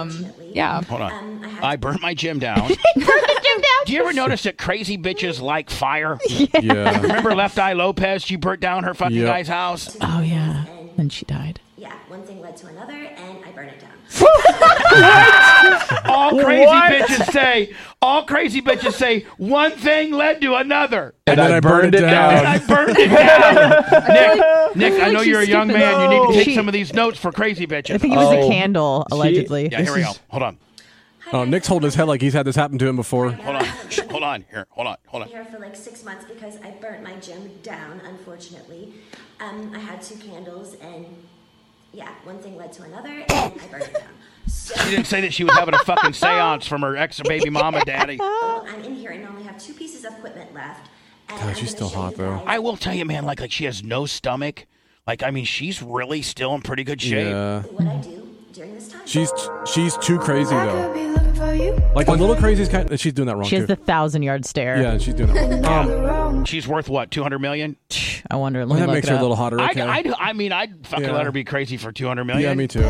Speaker 4: yeah.
Speaker 1: Hold on. I burnt my gym down. Do you ever notice that crazy bitches like fire?
Speaker 3: Yeah.
Speaker 1: Remember Left Eye Lopez? She burnt down her fucking
Speaker 3: Yep.
Speaker 1: guy's house.
Speaker 2: Oh, yeah. Then she died.
Speaker 7: Yeah, one thing led to another, and I burned it down.
Speaker 1: All crazy bitches say one thing led to another.
Speaker 3: And then I burned it
Speaker 1: And
Speaker 3: down.
Speaker 1: I burned it down. Nick, I know
Speaker 4: she's
Speaker 1: you're a young
Speaker 4: skipping
Speaker 1: man. You need to take
Speaker 2: She-
Speaker 1: some of these notes for crazy bitches.
Speaker 2: I think it was
Speaker 5: Oh.
Speaker 2: a candle, allegedly.
Speaker 1: Yeah, here we go. Hold on.
Speaker 3: Oh, Nick's holding his head like he's had this happen to him before.
Speaker 1: Hold on. Shh, hold on. Here. Hold on.
Speaker 7: Here for like 6 months because I burnt my gym down, unfortunately. I had 2 candles, and yeah, one thing led to another, and I burned it down. So
Speaker 1: She didn't say that she was having a fucking seance from her ex-baby mama daddy.
Speaker 7: I'm in here and only have 2 pieces of equipment left. And
Speaker 3: God,
Speaker 7: I'm
Speaker 3: she's
Speaker 7: gonna
Speaker 3: still
Speaker 7: show
Speaker 3: hot,
Speaker 7: you
Speaker 3: though.
Speaker 7: guys-
Speaker 1: I will tell you, man, like she has no stomach. She's really still in pretty good shape.
Speaker 3: Yeah.
Speaker 7: what I do during this time.
Speaker 3: She's too crazy though. Like a little crazy is kind of, she's doing that wrong
Speaker 2: She has
Speaker 3: too.
Speaker 2: the 1,000-yard stare.
Speaker 3: Yeah, she's doing it wrong.
Speaker 1: She's worth what? 200 million?
Speaker 2: I wonder. Let
Speaker 3: Well,
Speaker 2: me
Speaker 3: that
Speaker 2: look
Speaker 3: makes
Speaker 2: it
Speaker 3: her a
Speaker 2: up.
Speaker 3: little hotter. Okay.
Speaker 1: I'd fucking
Speaker 3: Yeah.
Speaker 1: let her be crazy for 200 million.
Speaker 3: Yeah, me too.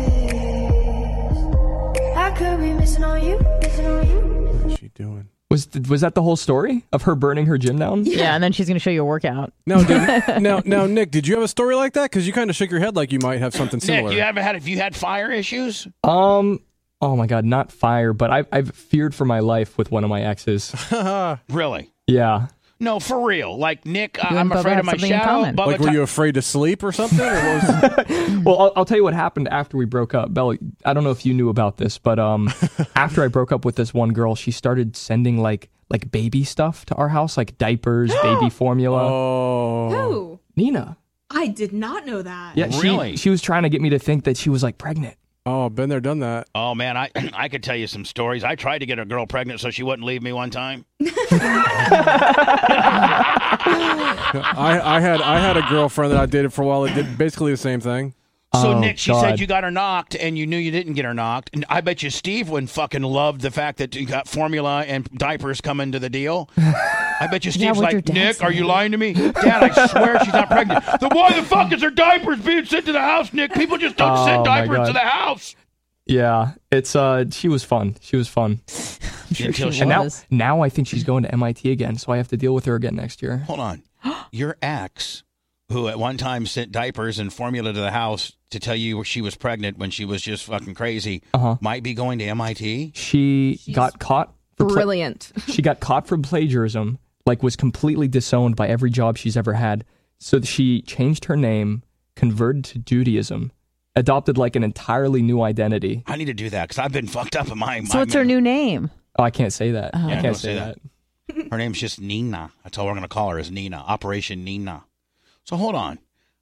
Speaker 6: I could be missing on you.
Speaker 3: What is she doing?
Speaker 5: Was that the whole story of her burning her gym down?
Speaker 2: Yeah, and then she's going to show you a workout.
Speaker 3: Now, Nick, did you have a story like that? Because you kind of shook your head like you might have something similar.
Speaker 1: Nick, have you had fire issues?
Speaker 5: Oh my God, not fire, but I've feared for my life with one of my exes.
Speaker 1: Really?
Speaker 5: Yeah.
Speaker 1: No, for real. Like Nick,
Speaker 2: You
Speaker 1: I'm
Speaker 2: and Bubba
Speaker 1: afraid
Speaker 2: have
Speaker 1: of my
Speaker 2: something in
Speaker 1: shadow.
Speaker 2: common.
Speaker 1: Bubba
Speaker 3: Like, were you afraid to sleep or something? Or what was...
Speaker 5: Well, I'll tell you what happened after we broke up. Bella, I don't know if you knew about this, but after I broke up with this one girl, she started sending like baby stuff to our house, like diapers, baby formula.
Speaker 3: Oh.
Speaker 8: Who?
Speaker 5: Nina.
Speaker 8: I did not know that.
Speaker 5: Yeah,
Speaker 1: Really?
Speaker 5: She was trying to get me to think that she was like pregnant.
Speaker 3: Oh, been there, done that.
Speaker 1: Oh man, I could tell you some stories. I tried to get a girl pregnant so she wouldn't leave me one time.
Speaker 3: I had a girlfriend that I dated for a while that did basically the same thing.
Speaker 1: So
Speaker 5: Oh,
Speaker 1: Nick, she
Speaker 5: God.
Speaker 1: said you got her knocked, and you knew you didn't get her knocked. And I bet you Steve would fucking loved the fact that you got formula and diapers coming to the deal. I bet you Steve's
Speaker 2: what'd your
Speaker 1: like,
Speaker 2: dad
Speaker 1: Nick,
Speaker 2: say?
Speaker 1: are you lying to me? Dad, I swear she's not pregnant. Then why the fuck is her diapers being sent to the house, Nick? People just don't
Speaker 5: Oh,
Speaker 1: send
Speaker 5: my
Speaker 1: diapers
Speaker 5: God.
Speaker 1: to the house.
Speaker 5: Yeah, it's she was fun. She was fun.
Speaker 2: I'm sure
Speaker 1: Until
Speaker 2: she
Speaker 1: she-
Speaker 5: And
Speaker 2: was.
Speaker 5: now I think she's going to MIT again, so I have to deal with her again next year.
Speaker 1: Hold on. Your ex, who at one time sent diapers and formula to the house to tell you she was pregnant when she was just fucking crazy, might be going to MIT?
Speaker 5: She got caught for
Speaker 4: Brilliant.
Speaker 5: she got caught for plagiarism, like was completely disowned by every job she's ever had. So she changed her name, converted to Judaism, adopted like an entirely new identity.
Speaker 1: I need to do that because I've been fucked up in my.
Speaker 2: So what's her new name?
Speaker 5: Oh, I can't say that. I
Speaker 1: don't
Speaker 5: can't say that.
Speaker 1: Her name's just Nina. That's all we're gonna call her is Nina. Operation Nina. So hold on.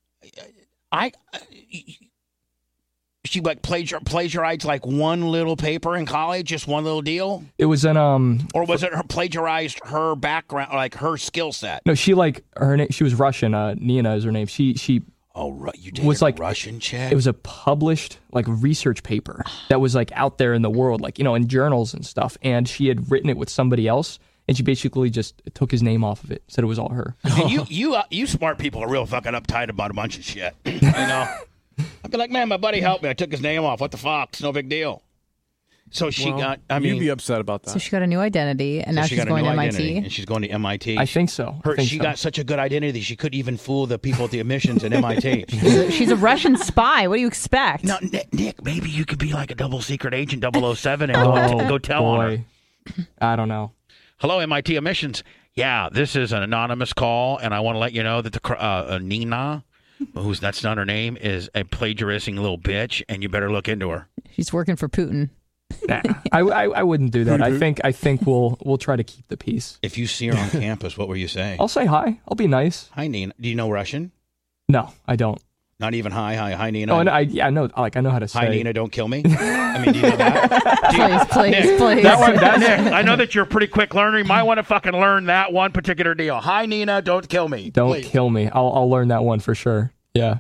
Speaker 1: She like plagiarized like one little paper in college, just one little deal.
Speaker 5: It was an
Speaker 1: or was it her plagiarized her background, like her skill set?
Speaker 5: No, she like her name. She was Russian. Nina is her name. She
Speaker 1: you dated
Speaker 5: was like
Speaker 1: a Russian chick.
Speaker 5: It was a published like research paper that was like out there in the world, like in journals and stuff. And she had written it with somebody else, and she basically just took his name off of it, said it was all her.
Speaker 1: And you smart people are real fucking uptight about a bunch of shit. You know. I'd be like, man, my buddy helped me. I took his name off. What the fuck? It's no big deal. So she got,
Speaker 3: you'd be upset about that.
Speaker 2: So she got a new identity, and now she's going to MIT.
Speaker 1: And she's going to MIT.
Speaker 5: I think so.
Speaker 1: She got such a good identity, she couldn't even fool the people at the admissions at MIT.
Speaker 2: She's a Russian spy. What do you expect?
Speaker 1: No, Nick, maybe you could be like a double secret agent 007 and go tell on her.
Speaker 5: I don't know.
Speaker 1: Hello, MIT admissions. Yeah, this is an anonymous call, and I want to let you know that the Nina, that's not her name, is a plagiaristic little bitch, and you better look into her.
Speaker 2: She's working for Putin.
Speaker 5: Nah, I wouldn't do that. I think we'll try to keep the peace.
Speaker 1: If you see her on campus, what will you say?
Speaker 5: I'll say hi. I'll be nice.
Speaker 1: Hi, Nina. Do you know Russian?
Speaker 5: No, I don't.
Speaker 1: Not even hi, Nina.
Speaker 5: Oh, and I know how to say.
Speaker 1: Hi, Nina. Don't kill me. I mean, do you know that?
Speaker 2: Please.
Speaker 1: Nick, Nick, I know that you're a pretty quick learner. You might want to fucking learn that one particular deal. Hi, Nina. Don't kill me.
Speaker 5: Don't kill me. I'll learn that one for sure. Yeah.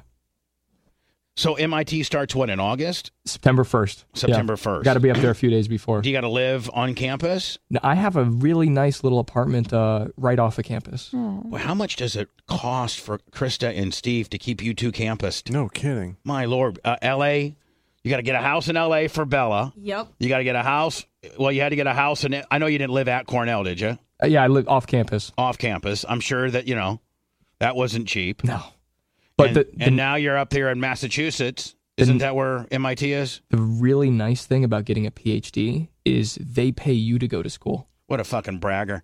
Speaker 1: So MIT starts what, in August?
Speaker 5: September 1st.
Speaker 1: September 1st.
Speaker 5: Got to be up there a few days before.
Speaker 1: Do you got to live on campus?
Speaker 5: No, I have a really nice little apartment right off the campus.
Speaker 1: Well, how much does it cost for Krista and Steve to keep you two campused?
Speaker 3: No kidding.
Speaker 1: My Lord. L.A., you got to get a house in L.A. for Bella.
Speaker 8: Yep.
Speaker 1: You got to get a house. Well, you had to get a house in I know you didn't live at Cornell, did you?
Speaker 5: Yeah, I live off campus.
Speaker 1: Off campus. I'm sure that, that wasn't cheap.
Speaker 5: No. But
Speaker 1: and now you're up there in Massachusetts. Isn't that where MIT is?
Speaker 5: The really nice thing about getting a PhD is they pay you to go to school.
Speaker 1: What a fucking bragger.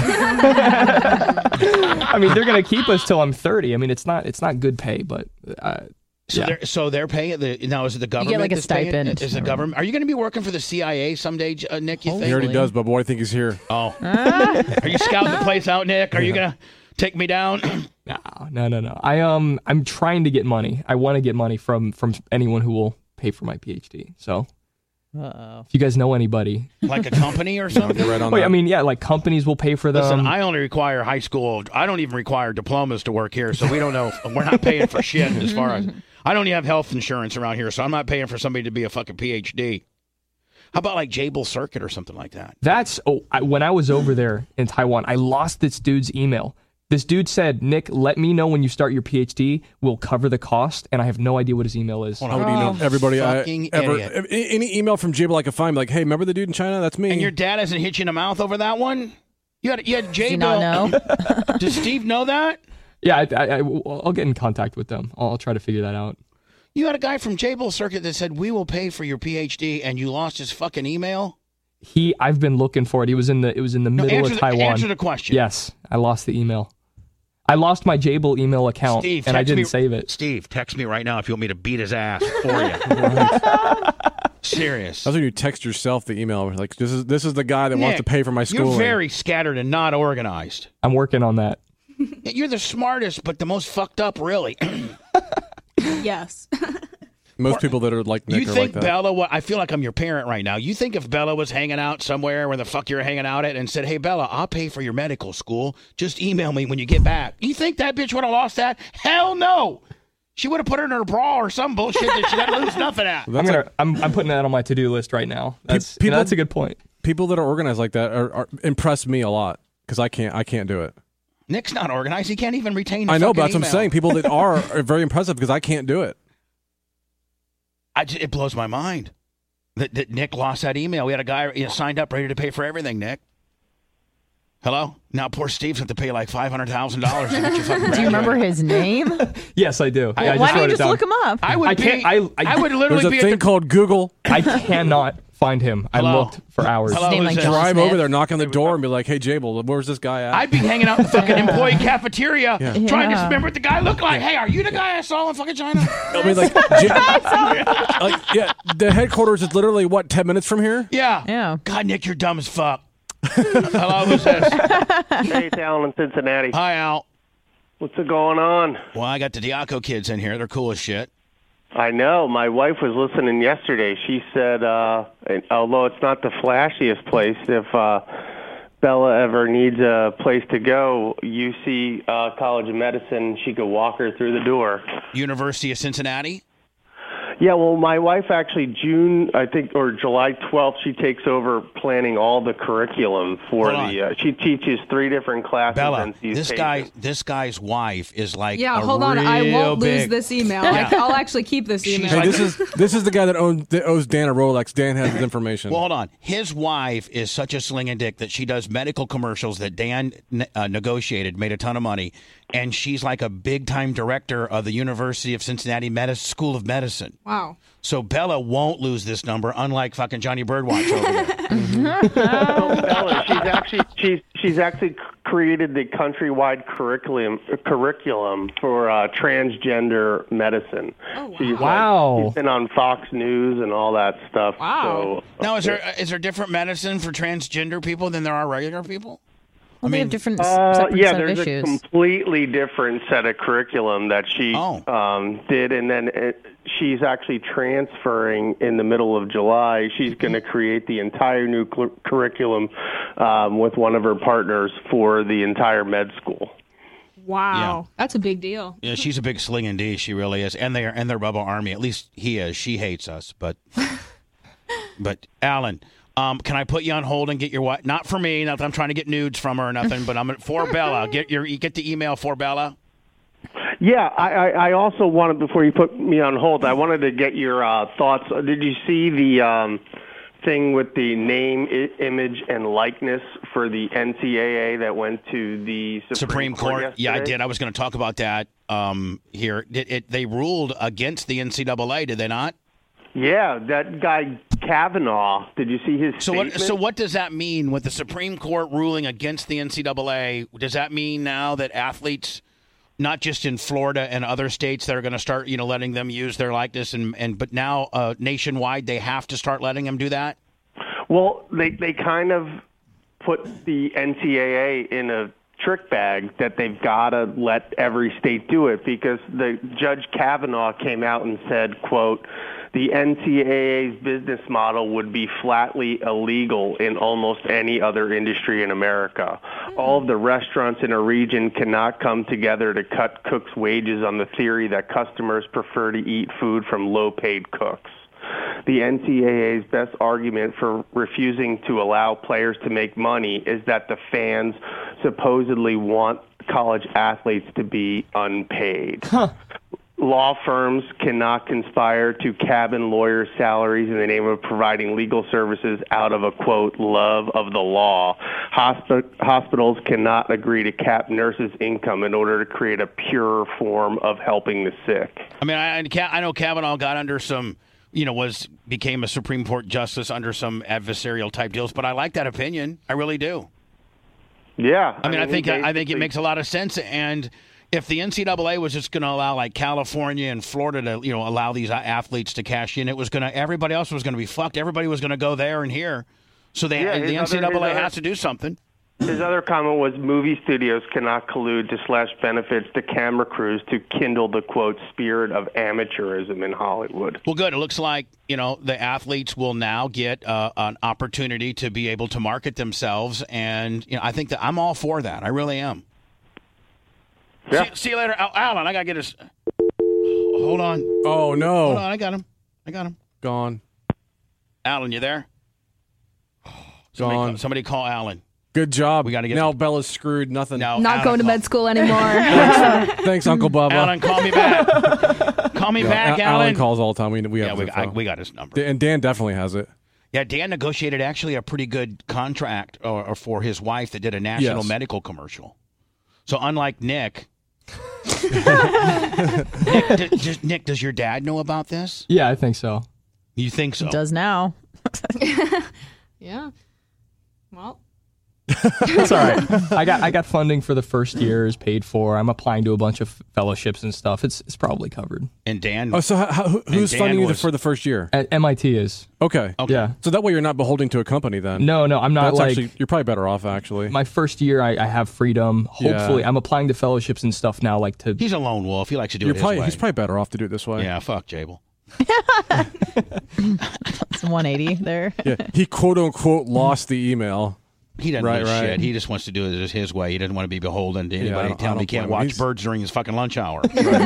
Speaker 5: I mean, they're going to keep us till I'm 30. I mean, it's not good pay, but
Speaker 1: they're paying now. Is it the government?
Speaker 2: You get like a stipend.
Speaker 1: Is the government? Are you going to be working for the CIA someday, Nick? You think?
Speaker 3: He already does, but boy, I think he's here.
Speaker 1: Oh, are you scouting the place out, Nick? Are you going to take me down?
Speaker 5: No. I'm trying to get money. I want to get money from anyone who will pay for my PhD. So, if you guys know anybody,
Speaker 1: like a company or something,
Speaker 3: right on that.
Speaker 5: I mean, yeah, like companies will pay for them.
Speaker 1: Listen, I only require high school. I don't even require diplomas to work here, so we don't know. We're not paying for shit as far as I don't even have health insurance around here, so I'm not paying for somebody to be a fucking PhD. How about like Jabil Circuit or something like that?
Speaker 5: When I was over there in Taiwan, I lost this dude's email. This dude said, Nick, let me know when you start your PhD. We'll cover the cost. And I have no idea what his email is.
Speaker 3: How would you know everybody?
Speaker 1: Idiot.
Speaker 3: Any email from Jabil I could find, like, hey, remember the dude in China? That's me.
Speaker 1: And your dad hasn't hit you in the mouth over that one? You had Jabil.
Speaker 2: Does he not know?
Speaker 1: Does Steve know that?
Speaker 5: Yeah, I'll get in contact with them. I'll try to figure that out.
Speaker 1: You had a guy from Jabil Circuit that said, we will pay for your PhD, and you lost his fucking email?
Speaker 5: I've been looking for it. It was in the middle of Taiwan.
Speaker 1: Answer the question.
Speaker 5: Yes, I lost the email. I lost my Jabil email account,
Speaker 1: Steve,
Speaker 5: and I didn't save it.
Speaker 1: Steve, text me right now if you want me to beat his ass for you. Serious.
Speaker 3: That's when you text yourself the email. Like, this is the guy that wants to pay for my schooling.
Speaker 1: You're very scattered and not organized.
Speaker 5: I'm working on that.
Speaker 1: You're the smartest, but the most fucked up, really.
Speaker 8: Yes.
Speaker 3: Most people that are like Nick
Speaker 1: you
Speaker 3: are
Speaker 1: think
Speaker 3: like that.
Speaker 1: Bella? I feel like I'm your parent right now. You think if Bella was hanging out somewhere where the fuck you're hanging out at and said, "Hey Bella, I'll pay for your medical school. Just email me when you get back." You think that bitch would have lost that? Hell no. She would have put it in her bra or some bullshit that she didn't lose nothing at.
Speaker 5: I'm putting that on my to-do list right now. That's a good point.
Speaker 3: People that are organized like that are impress me a lot because I can't do it.
Speaker 1: Nick's not organized. He can't even retain.
Speaker 3: I know, but that's what I'm saying. People that are very impressive because I can't do it.
Speaker 1: It blows my mind that Nick lost that email. We had a guy signed up ready to pay for everything, Nick. Hello? Now poor Steve's going to pay like $500,000 to get you fucking
Speaker 2: Do you remember his name?
Speaker 5: Yes, I do.
Speaker 2: Why don't you just look him up?
Speaker 1: I would literally
Speaker 3: There's a thing called Google.
Speaker 5: I cannot find him. I
Speaker 1: Hello?
Speaker 5: looked for hours.
Speaker 1: Hello,
Speaker 2: Name
Speaker 1: who's
Speaker 2: like
Speaker 1: this?
Speaker 2: John
Speaker 3: Drive
Speaker 2: Smith.
Speaker 3: over there, knock on the door, and be like, "Hey, Jable, where's this guy at?"
Speaker 1: I'd be hanging out in the fucking employee cafeteria trying to
Speaker 2: Yeah.
Speaker 1: remember what the guy looked like. Hey, are you the guy I saw in fucking China?
Speaker 3: I mean, like, the headquarters is literally what 10 minutes from here.
Speaker 1: Yeah.
Speaker 2: Yeah.
Speaker 1: God, Nick, you're dumb as fuck. Hello, who's this?
Speaker 9: Hey, it's Alan in Cincinnati.
Speaker 1: Hi, Al.
Speaker 9: What's going on?
Speaker 1: Well, I got the Diaco kids in here. They're cool as shit.
Speaker 9: I know. My wife was listening yesterday. She said, although it's not the flashiest place, if Bella ever needs a place to go, UC College of Medicine, she could walk her through the door.
Speaker 1: University of Cincinnati?
Speaker 9: Yeah, well, my wife actually, June, I think, or July 12th, she takes over planning all the curriculum for
Speaker 1: Hold on.
Speaker 9: she teaches 3 different classes.
Speaker 1: Bella,
Speaker 9: and sees
Speaker 1: this guy's wife is like
Speaker 4: Yeah,
Speaker 1: a
Speaker 4: hold on. I
Speaker 1: real
Speaker 4: won't lose
Speaker 1: big-
Speaker 4: this email.
Speaker 1: Yeah.
Speaker 4: I'll actually keep this email.
Speaker 3: Hey,
Speaker 1: like-
Speaker 3: this is the guy that owes Dan a Rolex. Dan has his information.
Speaker 1: Well, hold on. His wife is such a slinging dick that she does medical commercials that Dan negotiated, made a ton of money, and she's like a big-time director of the University of Cincinnati School of Medicine.
Speaker 4: Wow.
Speaker 1: So Bella won't lose this number, unlike fucking Johnny Birdwatch over there.
Speaker 9: So Bella, she's actually created the countrywide curriculum for transgender medicine.
Speaker 4: Oh, wow.
Speaker 5: Wow.
Speaker 9: She's been on Fox News and all that stuff.
Speaker 4: Wow.
Speaker 9: So,
Speaker 1: Now, is there different medicine for transgender people than there are regular people?
Speaker 2: Well, they have different separate
Speaker 9: yeah,
Speaker 2: set of
Speaker 9: there's a
Speaker 2: issues.
Speaker 9: completely different set of curriculum that she did, and then she's actually transferring in the middle of July. She's going to create the entire new curriculum with one of her partners for the entire med school.
Speaker 4: Wow. That's a big deal.
Speaker 1: Yeah, she's a big slinging D. She really is, and they're Bubba Army. At least he is. She hates us, but Alan. Can I put you on hold and get your what? Not for me. Not that I'm trying to get nudes from her or nothing. But I'm for Bella. You get the email for Bella.
Speaker 9: Yeah, I also wanted, before you put me on hold, I wanted to get your thoughts. Did you see the thing with the name, image, and likeness for the NCAA that went to the Supreme Court yesterday?
Speaker 1: Yeah, I did. I was going to talk about that here. They ruled against the NCAA, did they not?
Speaker 9: Yeah, that guy Kavanaugh. Did you see his statement?
Speaker 1: So what does that mean with the Supreme Court ruling against the NCAA? Does that mean now that athletes, not just in Florida and other states, that are going to start, letting them use their likeness, but now nationwide they have to start letting them do that?
Speaker 9: Well, they kind of put the NCAA in a trick bag that they've got to let every state do it, because the Judge Kavanaugh came out and said, quote, the NCAA's business model would be flatly illegal in almost any other industry in America. All of the restaurants in a region cannot come together to cut cooks' wages on the theory that customers prefer to eat food from low-paid cooks. The NCAA's best argument for refusing to allow players to make money is that the fans supposedly want college athletes to be unpaid. Law firms cannot conspire to cabin lawyers' salaries in the name of providing legal services out of a, quote, love of the law. Hospitals cannot agree to cap nurses' income in order to create a purer form of helping the sick.
Speaker 1: I mean, I know Kavanaugh got under some, became a Supreme Court justice under some adversarial type deals, but I like that opinion. I really do.
Speaker 9: Yeah.
Speaker 1: I think it makes a lot of sense. And if the NCAA was just going to allow like California and Florida to, allow these athletes to cash in, everybody else was going to be fucked. Everybody was going to go there and here. So the NCAA has to do something.
Speaker 9: His other comment was movie studios cannot collude to slash benefits to camera crews to kindle the, quote, spirit of amateurism in Hollywood.
Speaker 1: Well, good. It looks like, the athletes will now get an opportunity to be able to market themselves. And, I think that I'm all for that. I really am.
Speaker 9: Yeah.
Speaker 1: See you later. Alan, I got to get his. Hold on.
Speaker 3: Oh, no.
Speaker 1: Hold on. I got him.
Speaker 3: Gone.
Speaker 1: Alan, you there?
Speaker 3: Gone.
Speaker 1: Somebody call Alan.
Speaker 3: Good job.
Speaker 1: We got to get
Speaker 3: now Bella's screwed. Nothing.
Speaker 1: No,
Speaker 4: Not
Speaker 1: Alan,
Speaker 4: going to
Speaker 1: call.
Speaker 4: med school anymore.
Speaker 3: Thanks, Uncle Bubba.
Speaker 1: Alan, call me back. Call me back, Alan.
Speaker 3: Alan calls all the time. We have his info.
Speaker 1: we got his number.
Speaker 3: And Dan definitely has it.
Speaker 1: Yeah, Dan negotiated actually a pretty good contract or for his wife that did a national medical commercial. So unlike Nick, Nick, does your dad know about this?
Speaker 5: Yeah, I think so.
Speaker 1: You think so?
Speaker 2: Does now.
Speaker 4: Yeah. Well,
Speaker 5: It's all right. I got funding for the first year is paid for. I'm applying to a bunch of fellowships and stuff. It's probably covered.
Speaker 1: And Dan.
Speaker 3: Oh, so who's
Speaker 1: Dan
Speaker 3: funding you
Speaker 1: was-
Speaker 3: for the first year?
Speaker 5: At MIT is.
Speaker 3: Okay.
Speaker 5: Yeah.
Speaker 3: So that way you're not beholden to a company then.
Speaker 5: No, I'm not.
Speaker 3: That's
Speaker 5: like
Speaker 3: actually you're probably better off actually.
Speaker 5: my first year, I have freedom. Hopefully,
Speaker 3: Yeah.
Speaker 5: I'm applying to fellowships and stuff now. Like to
Speaker 1: He's a lone wolf. He likes to do
Speaker 3: You're
Speaker 1: it
Speaker 3: probably
Speaker 1: his way.
Speaker 3: he's probably better off to do it this way.
Speaker 1: Yeah, fuck Jable.
Speaker 2: It's 180 there.
Speaker 3: Yeah. He quote unquote lost the email.
Speaker 1: He doesn't
Speaker 3: Right,
Speaker 1: give a
Speaker 3: right.
Speaker 1: shit. He just wants to do it his way. He doesn't want to be beholden to
Speaker 3: I
Speaker 1: anybody
Speaker 3: don't-
Speaker 1: telling
Speaker 3: I
Speaker 1: him he
Speaker 3: don't
Speaker 1: can't
Speaker 3: blame him.
Speaker 1: watch
Speaker 3: He's-
Speaker 1: birds during his fucking lunch hour.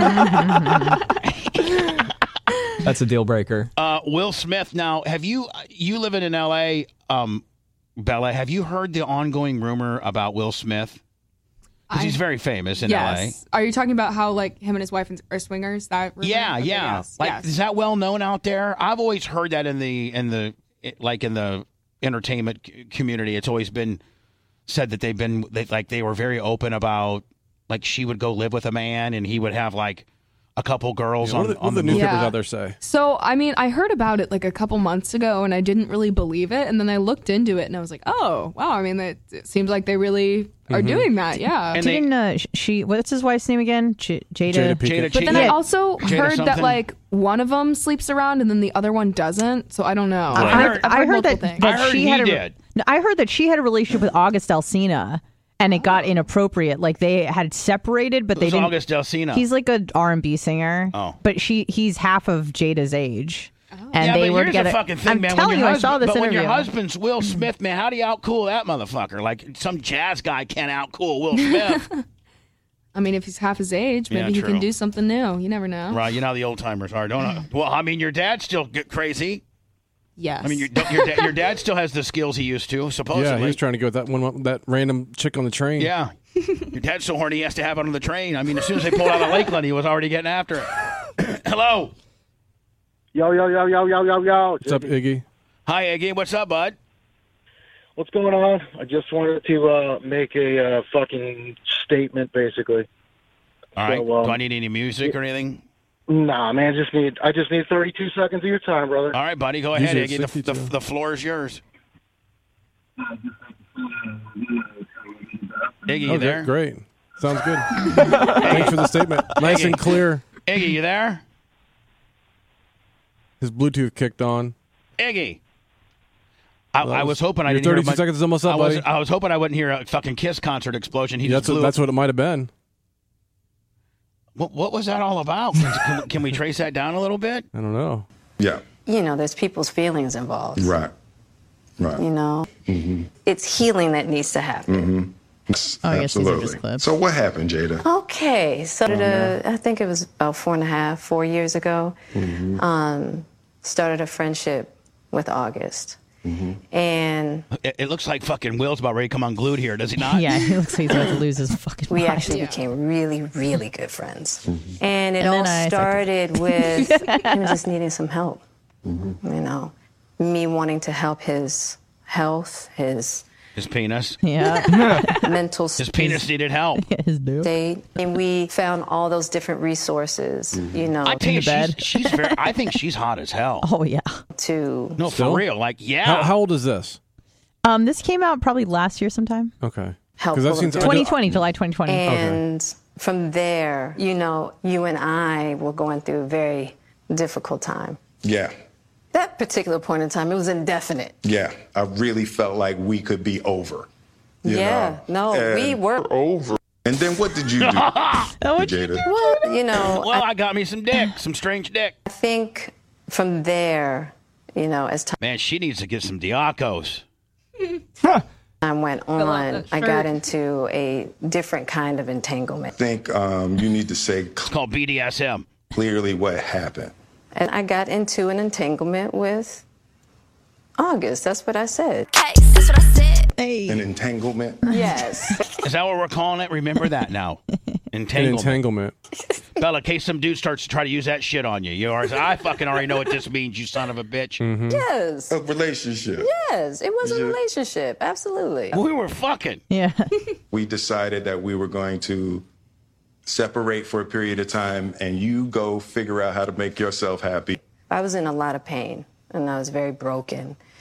Speaker 5: that's a deal breaker.
Speaker 1: Will Smith. Now, have you living in L.A., Bella? Have you heard the ongoing rumor about Will Smith? Because he's very famous in L.A.
Speaker 4: yes. Are you talking about how like him and his wife are swingers? That rumor?
Speaker 1: Yeah,
Speaker 4: Okay,
Speaker 1: yeah.
Speaker 4: Yes.
Speaker 1: Like,
Speaker 4: yes.
Speaker 1: is that well known out there? I've always heard that in the entertainment community. It's always been said that they were very open about, like, she would go live with a man and he would have like a couple girls
Speaker 3: What
Speaker 1: on
Speaker 3: do
Speaker 1: the
Speaker 3: the newspapers
Speaker 4: Yeah.
Speaker 3: out there say?
Speaker 4: So, I mean, I heard about it like a couple months ago and I didn't really believe it. And then I looked into it and I was like, oh, wow. I mean, it seems like they really are doing that. Yeah.
Speaker 1: And they-
Speaker 2: Didn't she? What's his wife's name again? Jada.
Speaker 3: Jada Pinkett.
Speaker 4: But then
Speaker 1: Pinkett.
Speaker 4: I also
Speaker 1: Jada
Speaker 4: heard
Speaker 1: something.
Speaker 4: that like one of them sleeps around and then the other one doesn't. So I don't know.
Speaker 1: I heard-
Speaker 2: I heard
Speaker 4: multiple
Speaker 2: that,
Speaker 4: things.
Speaker 2: that
Speaker 1: I heard
Speaker 2: she
Speaker 1: he
Speaker 2: had a,
Speaker 1: did.
Speaker 2: No, I heard that she had a relationship with August Alsina, and it got inappropriate. Like they had separated, but they
Speaker 1: Who's
Speaker 2: didn't.
Speaker 1: August Alsina?
Speaker 2: He's like a R&B singer.
Speaker 1: Oh.
Speaker 2: But he's half of Jada's age. And
Speaker 1: yeah,
Speaker 2: they
Speaker 1: but
Speaker 2: were
Speaker 1: here's
Speaker 2: together.
Speaker 1: the fucking thing,
Speaker 2: I'm
Speaker 1: man.
Speaker 2: telling
Speaker 1: when
Speaker 2: you,
Speaker 1: your
Speaker 2: I saw this
Speaker 1: but
Speaker 2: interview.
Speaker 1: when your husband's Will Smith, man, how do you outcool that motherfucker? Like some jazz guy can't outcool Will Smith.
Speaker 4: I mean, if he's half his age,
Speaker 1: Yeah,
Speaker 4: maybe he
Speaker 1: true.
Speaker 4: can do something new. You never know.
Speaker 1: Right, you know how the old timers are, don't I? Well, I mean, your dad still get crazy.
Speaker 4: Yes.
Speaker 1: I mean, your dad still has the skills he used to, supposedly.
Speaker 3: Yeah, he was trying to go with that random chick on the train.
Speaker 1: Yeah. Your dad's so horny he has to have it on the train. I mean, as soon as they pulled out of Lakeland, he was already getting after it. Hello.
Speaker 10: Yo.
Speaker 3: What's up, Iggy?
Speaker 1: Hi, Iggy. What's up, bud?
Speaker 10: What's going on? I just wanted to make a fucking statement, basically.
Speaker 1: All right.
Speaker 10: So,
Speaker 1: Do I need any music or anything?
Speaker 10: Nah, man, I just need 32 seconds of your time, brother.
Speaker 1: All right, buddy. Go ahead,
Speaker 3: Usually
Speaker 1: Iggy.
Speaker 3: it's
Speaker 1: The
Speaker 3: 62.
Speaker 1: floor is yours. Iggy, you
Speaker 3: Okay,
Speaker 1: there?
Speaker 3: great. Sounds good. Thanks for the statement. Nice and clear.
Speaker 1: Iggy, you there?
Speaker 3: His Bluetooth kicked on.
Speaker 1: Iggy. I was hoping I
Speaker 3: Your
Speaker 1: didn't hear
Speaker 3: 32 seconds is almost up, buddy.
Speaker 1: I was hoping I wouldn't hear a fucking Kiss concert explosion. He
Speaker 3: Yeah,
Speaker 1: just blew
Speaker 3: that's what it might have been.
Speaker 1: What was that all about? Can we trace that down a little bit?
Speaker 3: I don't know.
Speaker 11: Yeah,
Speaker 12: You know, there's people's feelings involved.
Speaker 11: right.
Speaker 12: You know, it's healing that needs to happen.
Speaker 2: Oh, yes, these are just
Speaker 11: Absolutely.
Speaker 2: clips.
Speaker 11: So what happened, Jada?
Speaker 12: Okay, so I think it was about 4 years ago. Started a friendship with August, and
Speaker 1: It looks like fucking Will's about ready to come unglued here, does he not?
Speaker 2: Yeah, he looks like he's about to lose his fucking
Speaker 12: we
Speaker 2: mind.
Speaker 12: actually became really, really good friends. And it
Speaker 2: And
Speaker 12: all
Speaker 2: then I
Speaker 12: started with him just needing some help. You know, me wanting to help his health, his
Speaker 1: penis.
Speaker 2: Yeah.
Speaker 12: mental
Speaker 1: His penis needed help.
Speaker 2: His dude.
Speaker 12: state, and we found all those different resources. You know,
Speaker 1: I tell you,
Speaker 2: bed.
Speaker 1: she's very. I think she's hot as hell.
Speaker 2: Oh yeah.
Speaker 12: to
Speaker 1: No,
Speaker 3: Still?
Speaker 1: for real. Like, yeah.
Speaker 3: How old is this?
Speaker 2: This came out probably last year sometime.
Speaker 3: Okay.
Speaker 12: help
Speaker 3: 'Cause I've
Speaker 12: pull
Speaker 3: seen
Speaker 12: them
Speaker 3: I
Speaker 12: through.
Speaker 3: do-
Speaker 2: 2020, July 2020.
Speaker 12: And from there, you know, you and I were going through a very difficult time.
Speaker 11: Yeah,
Speaker 12: That particular point in time, it was indefinite.
Speaker 11: yeah. I really felt like we could be over. you
Speaker 12: Yeah,
Speaker 11: know?
Speaker 12: no, we
Speaker 11: And
Speaker 12: were.
Speaker 11: over. And then what did you do, Jada?
Speaker 12: Well, you know,
Speaker 1: Well, I got me some dick, some strange dick.
Speaker 12: I think from there, you know, as
Speaker 1: Man, she needs to get some Diacos.
Speaker 12: time went
Speaker 4: out
Speaker 12: on,
Speaker 4: that
Speaker 12: I
Speaker 4: shirt.
Speaker 12: got into a different kind of entanglement.
Speaker 11: I think you need to say
Speaker 1: It's called BDSM.
Speaker 11: clearly what happened.
Speaker 12: And I got into an entanglement with August. That's what I said.
Speaker 7: Hey, that's what I said.
Speaker 11: An entanglement.
Speaker 12: Yes.
Speaker 1: Is that what we're calling it? Remember that now.
Speaker 3: An
Speaker 1: Entanglement.
Speaker 3: entanglement.
Speaker 1: Bella, in case some dude starts to try to use that shit on you. I fucking already know what this means, you son of a bitch.
Speaker 12: Yes.
Speaker 11: A relationship.
Speaker 12: Yes. It was a
Speaker 11: Yeah.
Speaker 12: relationship. Absolutely.
Speaker 1: We were fucking.
Speaker 2: Yeah.
Speaker 11: We decided that we were going to separate for a period of time and you go figure out how to make yourself happy.
Speaker 12: I was in a lot of pain and I was very broken.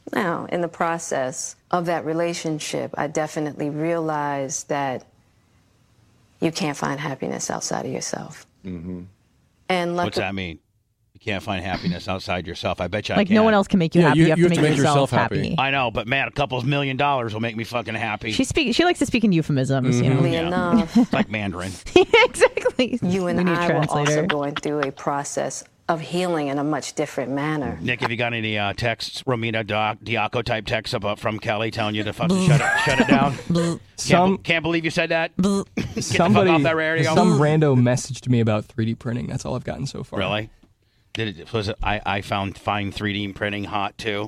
Speaker 12: Now, in the process of that relationship, I definitely realized that you can't find happiness outside of yourself.
Speaker 1: Mm-hmm.
Speaker 12: And
Speaker 1: What's that mean? You can't find happiness outside yourself. I bet you I
Speaker 2: Like
Speaker 1: can.
Speaker 2: no one else can make you happy. You have to make yourself happy.
Speaker 1: I know, but man, a couple of $1 million will make me fucking happy.
Speaker 2: She likes to speak in euphemisms. You know?
Speaker 12: enough,
Speaker 1: It's like Mandarin.
Speaker 2: Exactly.
Speaker 12: you and
Speaker 2: We need
Speaker 12: I were also
Speaker 2: translator.
Speaker 12: going through a process of healing in a much different manner.
Speaker 1: Nick, have you got any texts, Romina Diaco type texts about from Kelly telling you to fucking shut it down? Can't believe you said that. Get the fuck off that radio.
Speaker 5: Some rando messaged me about 3D printing. That's all I've gotten so far.
Speaker 1: Really? Was it? I find 3D printing hot too.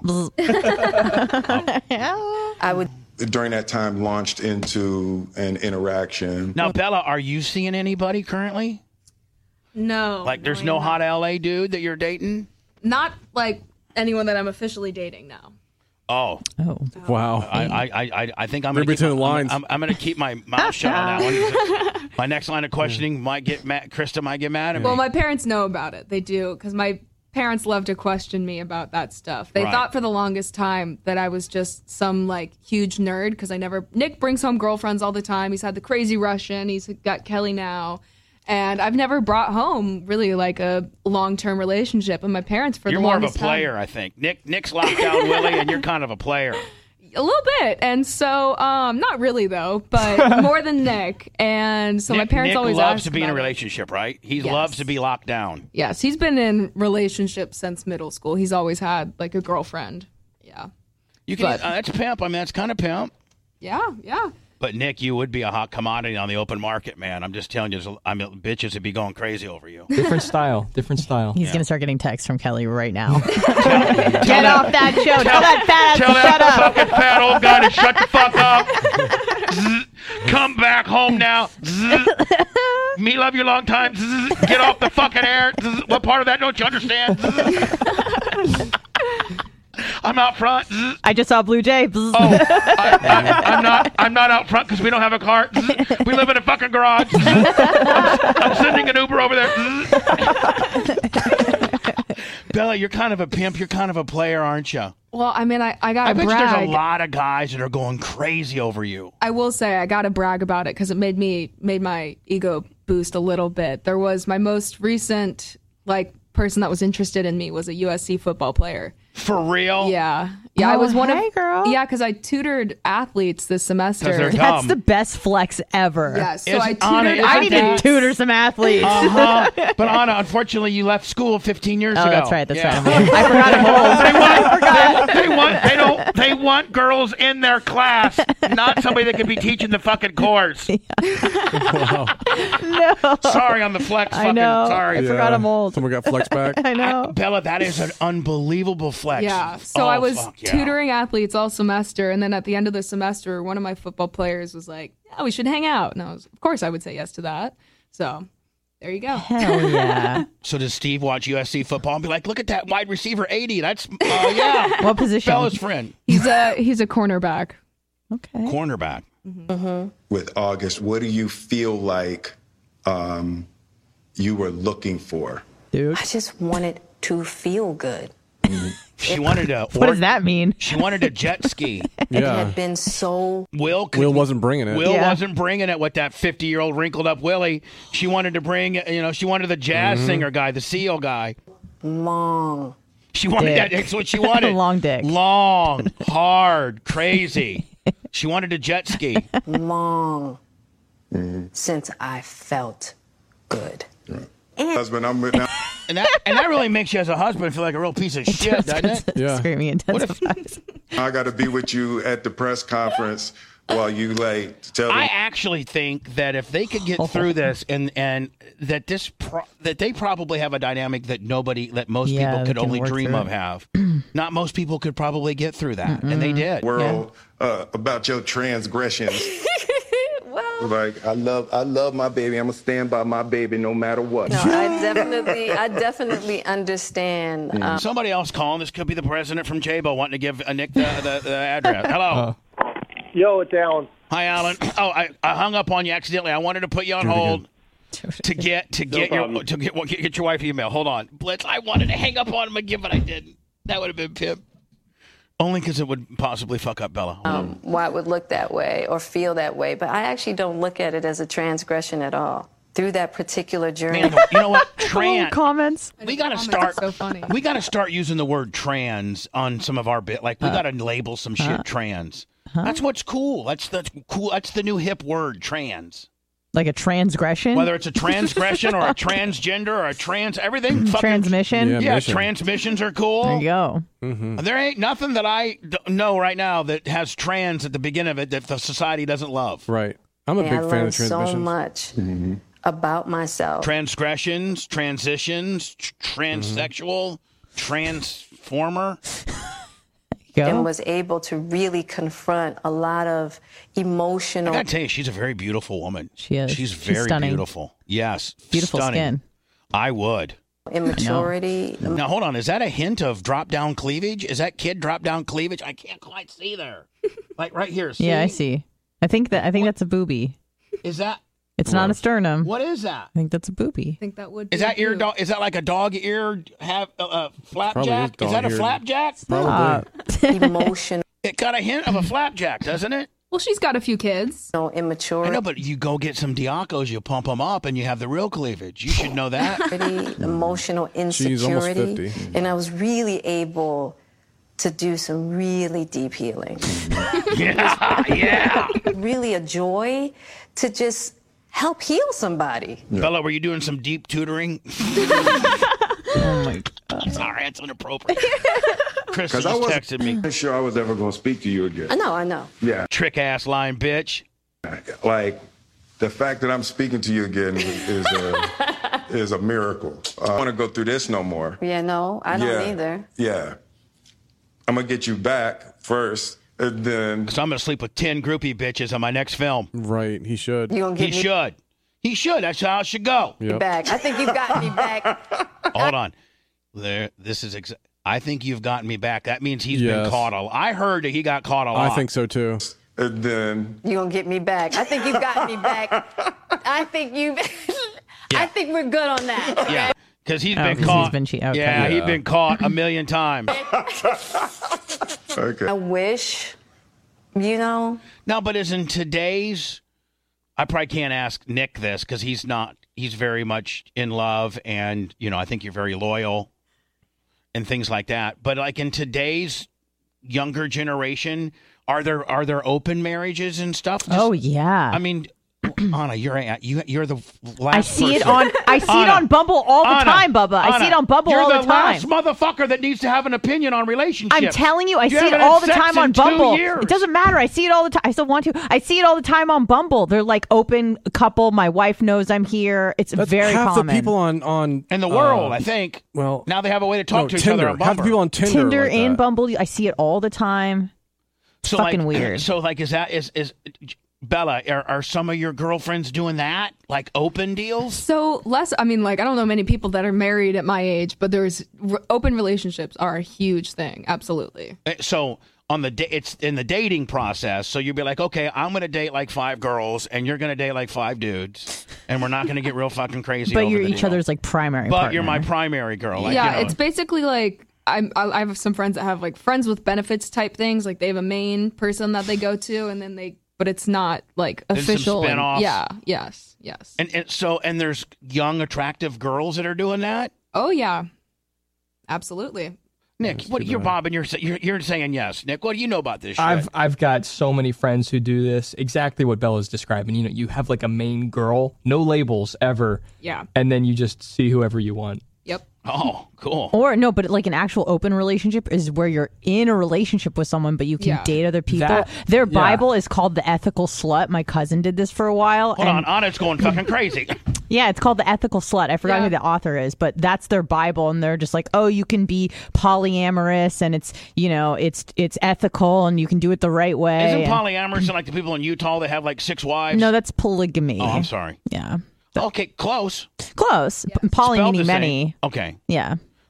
Speaker 12: I would.
Speaker 11: During that time, launched into an interaction.
Speaker 1: Now, Bella, are you seeing anybody currently?
Speaker 4: No.
Speaker 1: Like, there's no hot LA dude that you're dating?
Speaker 4: Not like anyone that I'm officially dating now.
Speaker 1: Oh.
Speaker 3: Wow.
Speaker 1: I think I'm
Speaker 3: Read
Speaker 1: going to
Speaker 3: between the lines.
Speaker 1: I'm going to keep my mouth shut on that one. My next line of questioning might get mad. Krista might get mad at me.
Speaker 4: Well, my parents know about it. They do, because my parents love to question me about that stuff. They
Speaker 1: Right.
Speaker 4: thought for the longest time that I was just some like huge nerd because Nick brings home girlfriends all the time. He's had the crazy Russian. He's got Kelly now. And I've never brought home really like a long-term relationship. And my parents for
Speaker 1: You're
Speaker 4: the
Speaker 1: more of a
Speaker 4: longest time.
Speaker 1: player, I think. Nick's locked down Willie, and you're kind of a player.
Speaker 4: A little bit. And so, not really though, but more than Nick. And so my parents
Speaker 1: Nick
Speaker 4: always
Speaker 1: loves
Speaker 4: ask
Speaker 1: to be in a
Speaker 4: about it.
Speaker 1: relationship, right? He
Speaker 4: Yes.
Speaker 1: loves to be locked down.
Speaker 4: Yes, he's been in relationships since middle school. He's always had like a girlfriend. Yeah.
Speaker 1: You can.
Speaker 4: But-
Speaker 1: That's pimp. I mean, that's kind of pimp.
Speaker 4: Yeah, yeah.
Speaker 1: But Nick, you would be a hot commodity on the open market, man. I'm just telling you. I mean, bitches would be going crazy over you.
Speaker 5: Different style. Different style.
Speaker 2: He's going to start getting texts from Kelly right now. Get off that show. Tell that fat
Speaker 1: Tell
Speaker 2: ass to shut
Speaker 1: that
Speaker 2: up.
Speaker 1: fucking fat old guy to shut the fuck up. Zzz. Come back home now. Zzz. Me love you long time. Zzz. Get off the fucking air. Zzz. What part of that don't you understand? Zzz. I'm out front. Zzz.
Speaker 2: I just saw Blue Jay.
Speaker 1: I'm not out front because we don't have a car. Zzz. We live in a fucking garage. Zzz. I'm sending an Uber over there. Zzz. Bella, you're kind of a pimp. You're kind of a player, aren't you?
Speaker 4: Well, I mean, I
Speaker 1: I
Speaker 4: gotta
Speaker 1: bet you
Speaker 4: brag.
Speaker 1: there's a lot of guys that are going crazy over you.
Speaker 4: I will say I gotta brag about it because it made my ego boost a little bit. There was my most recent person that was interested in me was a USC football player.
Speaker 1: For real?
Speaker 4: Yeah. Yeah, I
Speaker 2: Oh,
Speaker 4: was one
Speaker 2: hey,
Speaker 4: of
Speaker 2: girl.
Speaker 4: Yeah, because I tutored athletes this
Speaker 1: 'Cause
Speaker 4: semester.
Speaker 1: they're
Speaker 2: That's
Speaker 1: dumb.
Speaker 2: the best flex ever.
Speaker 4: Yeah, so
Speaker 1: Is-
Speaker 4: I
Speaker 1: Anna,
Speaker 4: tutored.
Speaker 1: is
Speaker 2: I
Speaker 1: it
Speaker 2: need
Speaker 1: that-
Speaker 2: to tutor some athletes.
Speaker 1: But Anna, unfortunately, you left school 15 years
Speaker 2: Oh,
Speaker 1: ago.
Speaker 2: that's right. That's
Speaker 1: Yeah.
Speaker 2: right. I forgot I'm old.
Speaker 1: They want girls in their class, not somebody that could be teaching the fucking course.
Speaker 2: No.
Speaker 1: Sorry on the flex.
Speaker 2: I
Speaker 1: Fucking
Speaker 2: know.
Speaker 1: sorry.
Speaker 2: I forgot I'm old.
Speaker 3: Someone got flex back.
Speaker 2: I know.
Speaker 1: Bella, that is an unbelievable flex.
Speaker 4: Yeah. So
Speaker 1: Oh,
Speaker 4: I was
Speaker 1: fuck yeah.
Speaker 4: tutoring athletes all semester, and then at the end of the semester, one of my football players was like, "Yeah, we should hang out." And of course, I would say yes to that. So there you go.
Speaker 2: Hell yeah.
Speaker 1: So does Steve watch USC football and be like, "Look at that wide receiver 80. That's yeah."
Speaker 2: What position?
Speaker 1: Bella's friend,
Speaker 4: He's a cornerback.
Speaker 2: Okay.
Speaker 1: cornerback.
Speaker 11: With August, what do you feel like you were looking for?
Speaker 2: Dude.
Speaker 12: I just wanted to feel good.
Speaker 1: She wanted to.
Speaker 2: What does that mean?
Speaker 1: She wanted to jet ski.
Speaker 12: It
Speaker 3: Yeah.
Speaker 12: had been so.
Speaker 1: Will
Speaker 3: wasn't bringing it.
Speaker 1: Will
Speaker 2: Yeah.
Speaker 1: wasn't bringing it with that 50-year-old wrinkled up Willie. She wanted to bring, she wanted the jazz singer guy, the seal guy.
Speaker 12: Long.
Speaker 1: She wanted
Speaker 2: Dick.
Speaker 1: that. That's what she wanted.
Speaker 2: Long dick.
Speaker 1: Long, hard, crazy. She wanted to jet ski.
Speaker 12: Long. Since I felt good.
Speaker 11: Husband, I'm with now.
Speaker 1: And that really makes you as a husband feel like a real piece of shit, doesn't it?
Speaker 3: Yeah.
Speaker 2: Screaming intensifies.
Speaker 11: I got to be with you at the press conference while you tell
Speaker 1: I
Speaker 11: them.
Speaker 1: actually think that if they could get through this and that that they probably have a dynamic that most
Speaker 2: Yeah,
Speaker 1: people
Speaker 2: they
Speaker 1: could
Speaker 2: can
Speaker 1: only
Speaker 2: work
Speaker 1: dream
Speaker 2: through
Speaker 1: of
Speaker 2: it.
Speaker 1: have. Not most people could probably get through that, and they did.
Speaker 11: World about your transgressions. Like I love my baby. I'm gonna stand by my baby no matter what.
Speaker 12: No, I definitely understand.
Speaker 1: Somebody else calling. This could be the president from Jabo wanting to give Nick the address. Hello.
Speaker 10: Yo, it's Alan.
Speaker 1: Hi, Alan. Oh, I hung up on you accidentally. I wanted to put you on hold to get your wife email. Hold on, Blitz. I wanted to hang up on him again, but I didn't. That would have been pimp. Only because it would possibly fuck up Bella.
Speaker 12: Why it would look that way or feel that way. But I actually don't look at it as a transgression at all. Through that particular journey.
Speaker 1: Man, you know what? Trans.
Speaker 2: Comments.
Speaker 1: We gotta start. So funny. We gotta start using the word trans on some of our bit. Like we gotta label some shit trans. That's what's cool. That's cool. That's the new hip word, trans.
Speaker 2: Like a transgression?
Speaker 1: Whether it's a transgression or a transgender or a trans, everything. Fucking,
Speaker 2: transmission?
Speaker 1: Yeah, transmissions are cool.
Speaker 2: There you go.
Speaker 3: Mm-hmm.
Speaker 1: There ain't nothing that I know right now that has trans at the beginning of it that the society doesn't love.
Speaker 3: Right. I'm a big fan of transmissions.
Speaker 12: I learned so much about myself.
Speaker 1: Transgressions, transitions, transsexual, transformer.
Speaker 12: And was able to really confront a lot of emotional.
Speaker 1: I gotta tell you, she's a very beautiful woman.
Speaker 2: She is.
Speaker 1: She's very
Speaker 2: stunning.
Speaker 1: beautiful. Yes.
Speaker 2: Beautiful
Speaker 1: stunning.
Speaker 2: skin.
Speaker 1: I would.
Speaker 12: Immaturity.
Speaker 1: Now, hold on. Is that a hint of drop-down cleavage? Is that kid drop-down cleavage? I can't quite see there. Like right here. See?
Speaker 2: Yeah, I see. I think that's a boobie.
Speaker 1: Is that?
Speaker 2: It's not a sternum.
Speaker 1: What is that?
Speaker 2: I think that's a boobie.
Speaker 4: I think that would.
Speaker 1: Is that ear? Is that like a dog ear? Have flapjack? Is that a flapjack?
Speaker 3: Probably.
Speaker 12: Emotional.
Speaker 1: It got a hint of a flapjack, doesn't it?
Speaker 4: Well, she's got a few kids.
Speaker 12: No immaturity.
Speaker 1: I know, but you go get some Diacos, you pump them up, and you have the real cleavage. You should know that.
Speaker 12: Emotional insecurity.
Speaker 3: She's almost 50.
Speaker 12: And I was really able to do some really deep healing.
Speaker 1: Yeah.
Speaker 12: Really a joy to just help heal somebody.
Speaker 1: Bella, were you doing some deep tutoring?
Speaker 2: Oh my God.
Speaker 1: Sorry, that's inappropriate. Chris just
Speaker 11: I wasn't
Speaker 1: texted me.
Speaker 11: sure I was ever going to speak to you again.
Speaker 12: I know.
Speaker 11: Yeah.
Speaker 1: Trick ass line, bitch.
Speaker 11: Like, the fact that I'm speaking to you again is a miracle. I don't want to go through this no more.
Speaker 12: Yeah, no, I don't either.
Speaker 11: Yeah. I'm going to get you back first, and then...
Speaker 1: So I'm going to sleep with 10 groupie bitches on my next film.
Speaker 3: Right, he should.
Speaker 12: You gonna get
Speaker 1: He
Speaker 12: me
Speaker 1: should. He should. That's how it should go.
Speaker 3: Yep.
Speaker 12: back. I think you've got me back.
Speaker 1: Hold on. I think you've gotten me back. That means he's been caught I heard that he got caught a lot.
Speaker 3: I think so too.
Speaker 11: And then...
Speaker 12: You gonna get me back. I think you've got me back. I think I think we're good on that. Okay?
Speaker 1: Yeah. Because he's been caught. He's been caught a million times.
Speaker 11: Okay.
Speaker 12: I wish, No,
Speaker 1: but as in today's... I probably can't ask Nick this because he's not. He's very much in love, and I think you're very loyal, and things like that. But like in today's younger generation, are there open marriages and stuff?
Speaker 2: Oh yeah.
Speaker 1: I mean, Anna, you're the last.
Speaker 2: I see it
Speaker 1: person.
Speaker 2: I see it on Bumble all the time, Bubba. I see it on Bumble all the time.
Speaker 1: You're the last motherfucker that needs to have an opinion on relationships.
Speaker 2: I'm telling you, I see it
Speaker 1: haven't
Speaker 2: all
Speaker 1: had
Speaker 2: the
Speaker 1: sex
Speaker 2: time on
Speaker 1: in 2
Speaker 2: Bumble.
Speaker 1: years.
Speaker 2: It doesn't matter. I see it all the time. I still want to. I see it all the time on Bumble. They're like open couple. My wife knows I'm here. It's very
Speaker 3: half
Speaker 2: common.
Speaker 3: the people on
Speaker 1: in the world, I think.
Speaker 3: Well,
Speaker 1: now they have a way to talk to each
Speaker 3: Tinder.
Speaker 1: other on Bumble.
Speaker 3: Half the people on Tinder like
Speaker 2: and
Speaker 3: that.
Speaker 2: Bumble. I see it all the time. It's fucking weird.
Speaker 1: So like, is Bella, are some of your girlfriends doing that? Like open deals?
Speaker 4: So less, I don't know many people that are married at my age, but open relationships are a huge thing. Absolutely.
Speaker 1: So it's in the dating process. So you'll be like, okay, I'm going to date like 5 girls and you're going to date like 5 dudes. And we're not going to get real fucking crazy.
Speaker 2: But
Speaker 1: over
Speaker 2: you're
Speaker 1: the
Speaker 2: each
Speaker 1: deal.
Speaker 2: other's like primary
Speaker 1: But
Speaker 2: partner.
Speaker 1: you're my primary girl. Like,
Speaker 4: It's basically like, I have some friends that have like friends with benefits type things. Like they have a main person that they go to and then but it's not like official.
Speaker 1: Some spinoffs.
Speaker 4: Yes.
Speaker 1: And there's young, attractive girls that are doing that.
Speaker 4: Oh yeah, absolutely.
Speaker 1: Nick, what you're Bob, and you're saying yes. Nick, what do you know about this shit?
Speaker 5: I've got so many friends who do this. Exactly what Bella's describing. You have like a main girl, no labels ever.
Speaker 4: Yeah.
Speaker 5: And then you just see whoever you want.
Speaker 4: Yep.
Speaker 1: Oh, cool.
Speaker 2: Or no, but like an actual open relationship is where you're in a relationship with someone, but you can date other people. Their Bible is called the Ethical Slut. My cousin did this for a while.
Speaker 1: Hold on, Anna's going fucking crazy.
Speaker 2: Yeah, it's called the Ethical Slut. I forgot who the author is, but that's their Bible, and they're just like, oh, you can be polyamorous, and it's it's ethical, and you can do it the right way.
Speaker 1: Isn't polyamorous like the people in Utah that have like 6 wives?
Speaker 2: No, that's polygamy.
Speaker 1: Oh, I'm sorry.
Speaker 2: Yeah.
Speaker 1: Okay, close.
Speaker 2: Close.
Speaker 1: Yeah.
Speaker 2: Poly
Speaker 1: Spelled
Speaker 2: meaning
Speaker 1: the
Speaker 2: many.
Speaker 1: same. Okay.
Speaker 2: Yeah.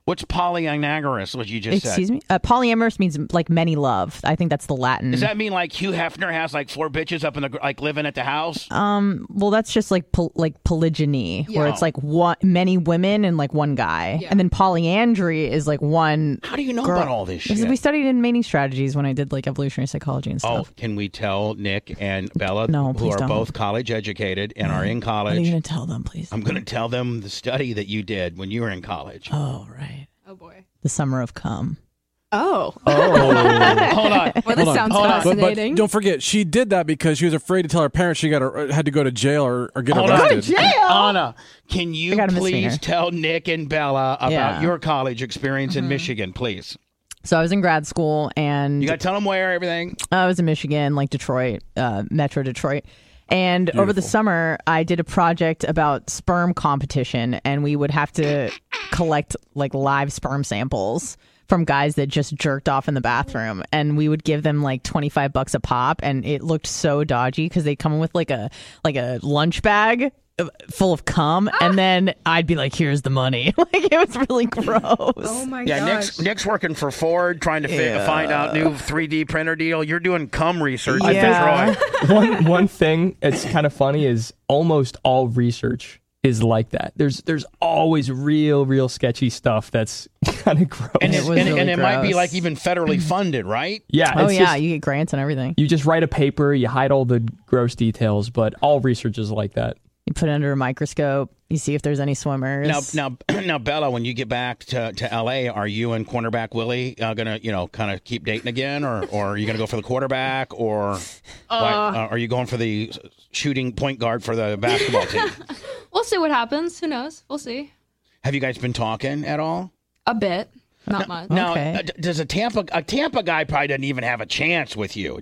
Speaker 1: What's polyamorous, what you just said?
Speaker 2: Excuse me? Polyamorous means like many love. I think that's the Latin.
Speaker 1: Does that mean like Hugh Hefner has like 4 bitches up in the like living at the house?
Speaker 2: Well, that's just like polygyny, where it's like many women and like one guy. And then polyandry is like one.
Speaker 1: How do you know
Speaker 2: girl.
Speaker 1: about all this shit?
Speaker 2: We studied in mating strategies when I did like evolutionary psychology and stuff.
Speaker 1: Oh, can we tell Nick and Bella,
Speaker 2: No,
Speaker 1: who
Speaker 2: please
Speaker 1: are
Speaker 2: don't.
Speaker 1: both college educated and are in
Speaker 2: What
Speaker 1: college?
Speaker 2: are you going to tell them, please?
Speaker 1: I'm going to tell them the study that you did when you were in college.
Speaker 2: Oh, right.
Speaker 4: Oh boy.
Speaker 2: The summer of cum.
Speaker 4: Oh.
Speaker 1: Hold on.
Speaker 4: Well, this sounds fascinating.
Speaker 3: But don't forget, she did that because she was afraid to tell her parents she had to go to jail or get
Speaker 1: Hold
Speaker 3: arrested.
Speaker 1: on. Anna, can you
Speaker 2: I got a
Speaker 1: please
Speaker 2: misdemeanor.
Speaker 1: tell Nick and Bella about
Speaker 2: Yeah.
Speaker 1: your college experience in Michigan, please?
Speaker 2: So I was in grad school and
Speaker 1: You got to tell them where, everything.
Speaker 2: I was in Michigan, like Detroit, Metro Detroit. And over the summer, I did a project about sperm competition, and we would have to collect like live sperm samples from guys that just jerked off in the bathroom, and we would give them like $25 a pop, and it looked so dodgy because they'd come in with like a lunch bag full of cum, and then I'd be like, "Here's the money." Like it was really gross.
Speaker 4: Oh my gosh.
Speaker 1: Nick's working for Ford, trying to find out new 3D printer deal. You're doing cum research
Speaker 2: Yeah.
Speaker 1: at Detroit.
Speaker 5: One thing that's kind of funny is almost all research is like that. There's always real sketchy stuff that's kind of gross.
Speaker 1: And,
Speaker 2: It was really
Speaker 1: it might be
Speaker 2: gross.
Speaker 1: like even federally funded, right?
Speaker 5: Yeah.
Speaker 2: Oh
Speaker 5: it's
Speaker 2: yeah,
Speaker 5: just-
Speaker 2: you get grants and everything.
Speaker 5: you just write a paper, you hide all the gross details, but all research is like that.
Speaker 2: You put it under a microscope. You see if there's any swimmers.
Speaker 1: Now, Bella, when you get back to LA, are you and cornerback Willie gonna, kind of keep dating again, or are you gonna go for the quarterback, or are you going for the shooting point guard for the basketball team?
Speaker 4: We'll see what happens. Who knows? We'll see.
Speaker 1: Have you guys been talking at all?
Speaker 4: A bit. Not much.
Speaker 1: Now,
Speaker 2: Okay.
Speaker 1: does a Tampa guy probably doesn't even have a chance with you?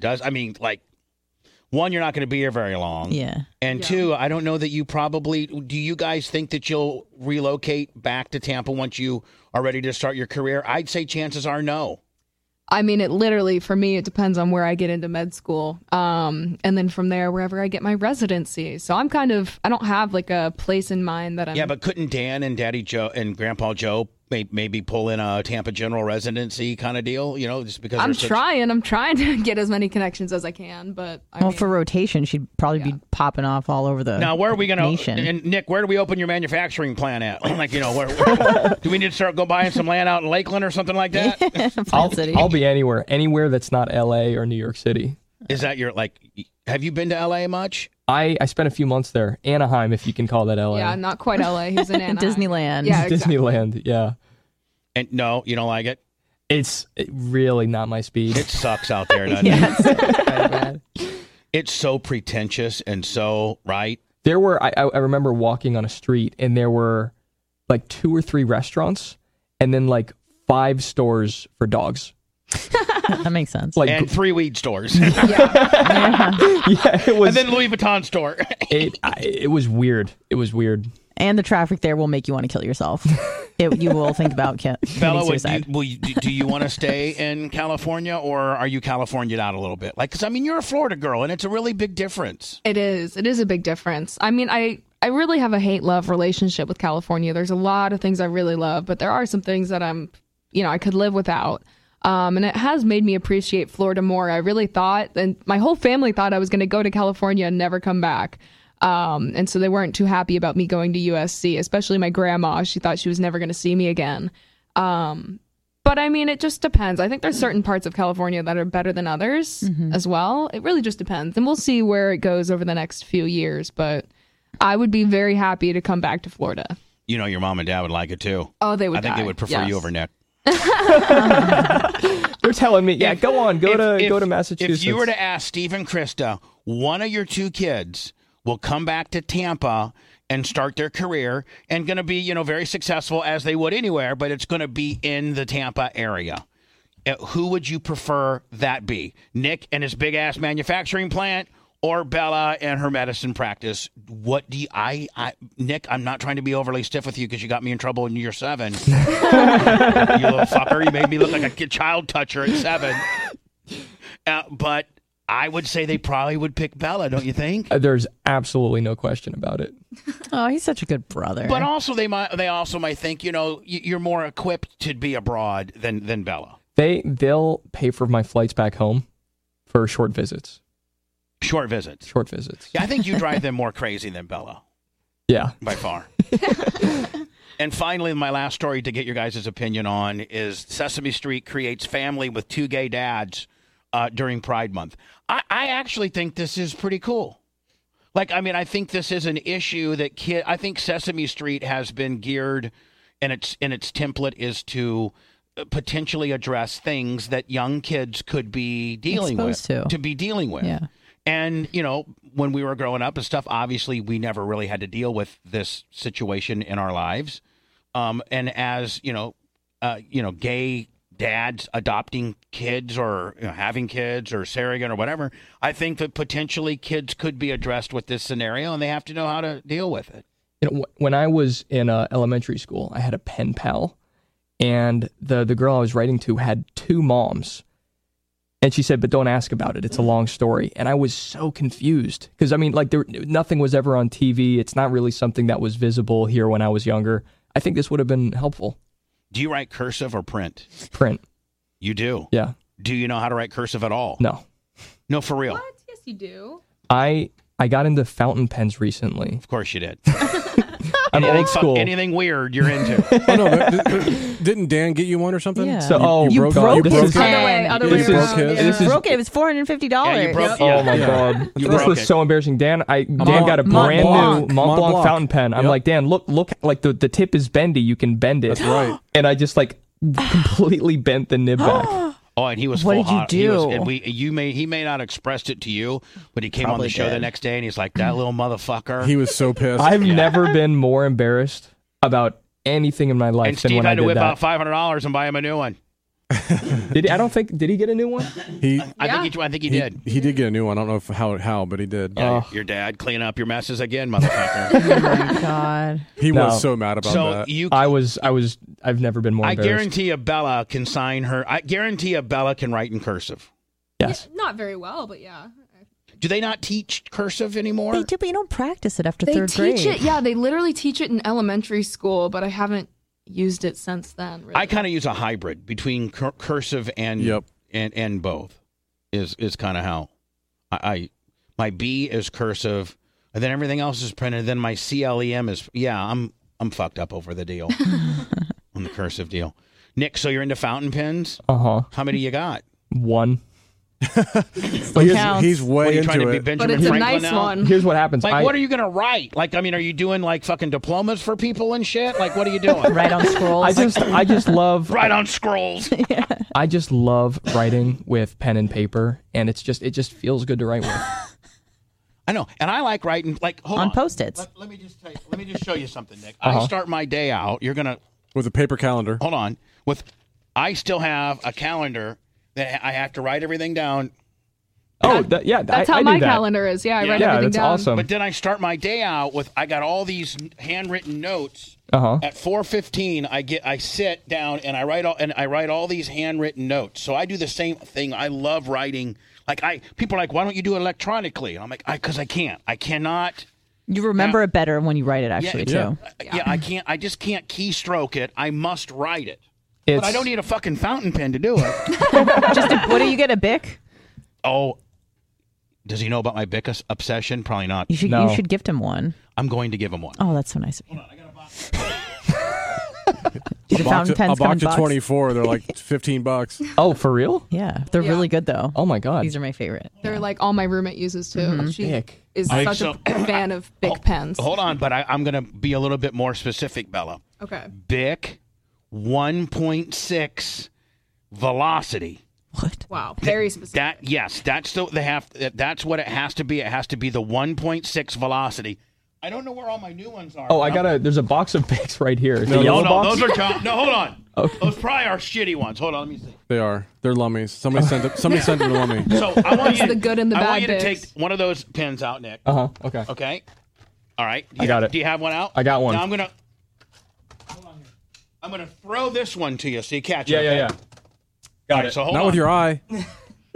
Speaker 1: One, you're not going to be here very long.
Speaker 2: Yeah.
Speaker 1: And two, I don't know that you probably, do you guys think that you'll relocate back to Tampa once you are ready to start your career? I'd say chances are no.
Speaker 4: I mean, it literally, for me, it depends on where I get into med school. And then from there, wherever I get my residency. So I don't have like a place in mind that I'm.
Speaker 1: Yeah, but couldn't Dan and Daddy Joe and Grandpa Joe maybe pull in a Tampa general residency kind of deal, just because
Speaker 4: I'm
Speaker 1: they're
Speaker 4: trying to get as many connections as I can, but
Speaker 2: Well, for rotation, she'd probably be popping off all over the
Speaker 1: Now, where are we going
Speaker 2: nation.
Speaker 1: to, and Nick, where do we open your manufacturing plant at? Where do we need to start go buying some land out in Lakeland or something like that?
Speaker 5: I'll be anywhere that's not LA or New York City.
Speaker 1: Is that have you been to LA much?
Speaker 5: I spent a few months there. Anaheim, if you can call that LA.
Speaker 4: Yeah, not quite LA. He's in Anaheim.
Speaker 2: Disneyland.
Speaker 4: Yeah, exactly.
Speaker 5: Disneyland, yeah.
Speaker 1: And no, you don't like it?
Speaker 5: It's really not my speed.
Speaker 1: It sucks out there, doesn't
Speaker 2: Yes.
Speaker 5: bad.
Speaker 1: It's so pretentious and so, right?
Speaker 5: There were, I remember walking on a street and there were like 2 or 3 restaurants and then like 5 stores for dogs.
Speaker 2: That makes sense.
Speaker 5: Like,
Speaker 1: And 3 weed stores.
Speaker 5: yeah, it was.
Speaker 1: And then Louis Vuitton store.
Speaker 5: It was weird. It was weird.
Speaker 2: And the traffic there will make you want to kill yourself. You will think about committing
Speaker 1: Bella,
Speaker 2: suicide.
Speaker 1: do you want to stay in California, or are you California'd out a little bit? Because you're a Florida girl, and it's a really big difference.
Speaker 4: It is. It is a big difference. I mean, I really have a hate-love relationship with California. There's a lot of things I really love, but there are some things that I could live without. And it has made me appreciate Florida more. I really thought, and my whole family thought I was going to go to California and never come back. And so they weren't too happy about me going to USC, especially my grandma. She thought she was never going to see me again. But I mean, it just depends. I think there's certain parts of California that are better than others as well. It really just depends. And we'll see where it goes over the next few years. But I would be very happy to come back to Florida.
Speaker 1: Your mom and dad would like it too.
Speaker 4: Oh, they would
Speaker 1: I think
Speaker 4: die.
Speaker 1: they would prefer
Speaker 4: Yes.
Speaker 1: you over Nick.
Speaker 5: They're telling me, yeah, go on, go to Massachusetts.
Speaker 1: If you were to ask Steve and Krista, one of your 2 kids will come back to Tampa and start their career and going to be, very successful as they would anywhere, but it's going to be in the Tampa area. Who would you prefer that be? Nick and his big ass manufacturing plant, or Bella and her medicine practice? What do you, Nick, I'm not trying to be overly stiff with you because you got me in trouble when you're 7. You little fucker. You made me look like a child toucher at 7. But I would say they probably would pick Bella, don't you think?
Speaker 5: There's absolutely no question about it.
Speaker 2: Oh, he's such a good brother.
Speaker 1: But also they also might think, you're more equipped to be abroad than Bella.
Speaker 5: They'll pay for my flights back home for short visits.
Speaker 1: Short visits.
Speaker 5: Short visits.
Speaker 1: Yeah, I think you drive them more crazy than Bella.
Speaker 5: Yeah.
Speaker 1: By far. And finally, my last story to get your guys' opinion on is Sesame Street creates family with 2 gay dads during Pride Month. I actually think this is pretty cool. I think this is an issue that I think Sesame Street has been geared, and its template is to potentially address things that young kids could be dealing with. Yeah. And, when we were growing up and stuff, obviously we never really had to deal with this situation in our lives. And as, gay dads adopting kids or having kids or surrogate or whatever, I think that potentially kids could be addressed with this scenario and they have to know how to deal with it.
Speaker 5: When I was in elementary school, I had a pen pal, and the girl I was writing to had 2 moms. And she said, but don't ask about it. It's a long story. And I was so confused because, nothing was ever on TV. It's not really something that was visible here when I was younger. I think this would have been helpful.
Speaker 1: Do you write cursive or print?
Speaker 5: Print.
Speaker 1: You do?
Speaker 5: Yeah.
Speaker 1: Do you know how to write cursive at all?
Speaker 5: No.
Speaker 1: No, for real?
Speaker 4: What? Yes, you do.
Speaker 5: I got into fountain pens recently.
Speaker 1: Of course you did.
Speaker 5: I'm old school.
Speaker 1: Anything weird, you're into.
Speaker 3: Oh, no, but didn't Dan get you one or something?
Speaker 2: Yeah.
Speaker 5: So,
Speaker 3: you broke it.
Speaker 4: Other way around.
Speaker 2: You broke it. It was $450.
Speaker 1: Yeah, you broke.
Speaker 5: Oh my god, this was so embarrassing. Dan got a brand new Mont Blanc fountain pen. I'm like, Dan, look, like the tip is bendy. You can bend it.
Speaker 3: That's right.
Speaker 5: And I just completely bent the nib back.
Speaker 1: Oh, and he was
Speaker 2: what
Speaker 1: full
Speaker 2: did you
Speaker 1: hot.
Speaker 2: do?
Speaker 1: He may not have expressed it to you, but he came on
Speaker 2: Probably
Speaker 1: the show
Speaker 2: did.
Speaker 1: the next day and he's like, that little motherfucker.
Speaker 3: He was so pissed.
Speaker 5: I've never been more embarrassed about anything in my life
Speaker 1: And
Speaker 5: than
Speaker 1: Steve
Speaker 5: when I
Speaker 1: had to
Speaker 5: did
Speaker 1: whip
Speaker 5: that.
Speaker 1: out $500 and buy him a new one.
Speaker 5: Did he get a new one?
Speaker 1: I think he did.
Speaker 3: He did get a new one. I don't know how, but he did.
Speaker 1: Yeah, your dad cleaning up your messes again, motherfucker.
Speaker 2: Oh my god.
Speaker 3: He was so mad about that.
Speaker 5: I've never been more
Speaker 1: I
Speaker 5: embarrassed.
Speaker 1: guarantee you Bella can sign her. I guarantee you Bella can write in cursive.
Speaker 5: Yes.
Speaker 4: Not very well, but yeah.
Speaker 1: Do they not teach cursive anymore?
Speaker 2: They do, but you don't practice it after
Speaker 4: They
Speaker 2: 3rd grade.
Speaker 4: teach it. Yeah, they literally teach it in elementary school, but I haven't used it since then. Really.
Speaker 1: I kind of use a hybrid between cursive and and both. Is kind of how my B is cursive, and then everything else is printed. Then my CLEM is I'm fucked up over the deal on the cursive deal. Nick, so you're into fountain pens? How many you got?
Speaker 5: 1.
Speaker 3: He's way
Speaker 1: trying
Speaker 3: into
Speaker 1: to be
Speaker 3: it.
Speaker 1: Benjamin
Speaker 4: But it's a
Speaker 1: Franklin
Speaker 4: nice
Speaker 1: now?
Speaker 4: one.
Speaker 5: Here's what happens.
Speaker 1: What are you gonna write? Are you doing fucking diplomas for people and shit? What are you doing?
Speaker 2: Right on scrolls.
Speaker 5: I just love
Speaker 1: Right on scrolls.
Speaker 5: I just love writing with pen and paper, and it just feels good to write with.
Speaker 1: I know, and I like writing hold on
Speaker 2: Post-its.
Speaker 1: Let me just show you something, Nick. I start my day out. You're gonna
Speaker 3: with a paper calendar.
Speaker 1: Hold on. I still have a calendar that I have to write everything down.
Speaker 4: That's how my calendar is. Yeah, I write everything
Speaker 5: that's
Speaker 4: down.
Speaker 5: awesome.
Speaker 1: But then I start my day out with I got all these handwritten notes.
Speaker 5: At
Speaker 1: 4:15, I sit down and I write all these handwritten notes. So I do the same thing. I love writing. People are like, why don't you do it electronically? And I'm like, because I can't. I cannot.
Speaker 2: You remember it better when you write it, actually, too.
Speaker 1: Yeah, I can't. I just can't keystroke it. I must write it. But I don't need a fucking fountain pen to do it.
Speaker 2: What do you get, a Bic?
Speaker 1: Oh, does he know about my Bic obsession? Probably not.
Speaker 2: You should gift him one.
Speaker 1: I'm going to give him one.
Speaker 2: Oh, that's so nice of you.
Speaker 1: Hold on, I got a box.
Speaker 3: A box of 24. They're like $15.
Speaker 5: Oh, for real?
Speaker 2: Yeah, they're really good though.
Speaker 5: Oh my god,
Speaker 2: these are my favorite.
Speaker 4: They're all my roommate uses too. She
Speaker 5: Bic.
Speaker 4: is such a fan of Bic pens.
Speaker 1: Hold on, but I'm going to be a little bit more specific, Bella.
Speaker 4: Okay.
Speaker 1: Bic 1.6 velocity.
Speaker 2: What?
Speaker 4: Wow, very specific.
Speaker 1: That's what it has to be. It has to be the 1.6 velocity. I don't know where all my new ones are.
Speaker 5: Oh, there's a box of Bics right here.
Speaker 1: No,
Speaker 5: box?
Speaker 1: those are no. Hold on.
Speaker 5: Okay.
Speaker 1: Those probably are shitty ones. Hold on, let me see.
Speaker 3: They are. They're lummies. Somebody sent them to Lummy.
Speaker 1: So I want you.
Speaker 4: the good and the
Speaker 1: I
Speaker 4: bad
Speaker 1: want you to
Speaker 4: Bics.
Speaker 1: take one of those pens out, Nick.
Speaker 5: Okay.
Speaker 1: Okay. All right.
Speaker 5: I got it.
Speaker 1: Do you have one out?
Speaker 5: I got one.
Speaker 1: Now I'm gonna throw this one to you so you catch it.
Speaker 5: Yeah.
Speaker 1: Got it. So hold
Speaker 3: Not
Speaker 1: on.
Speaker 3: with your eye.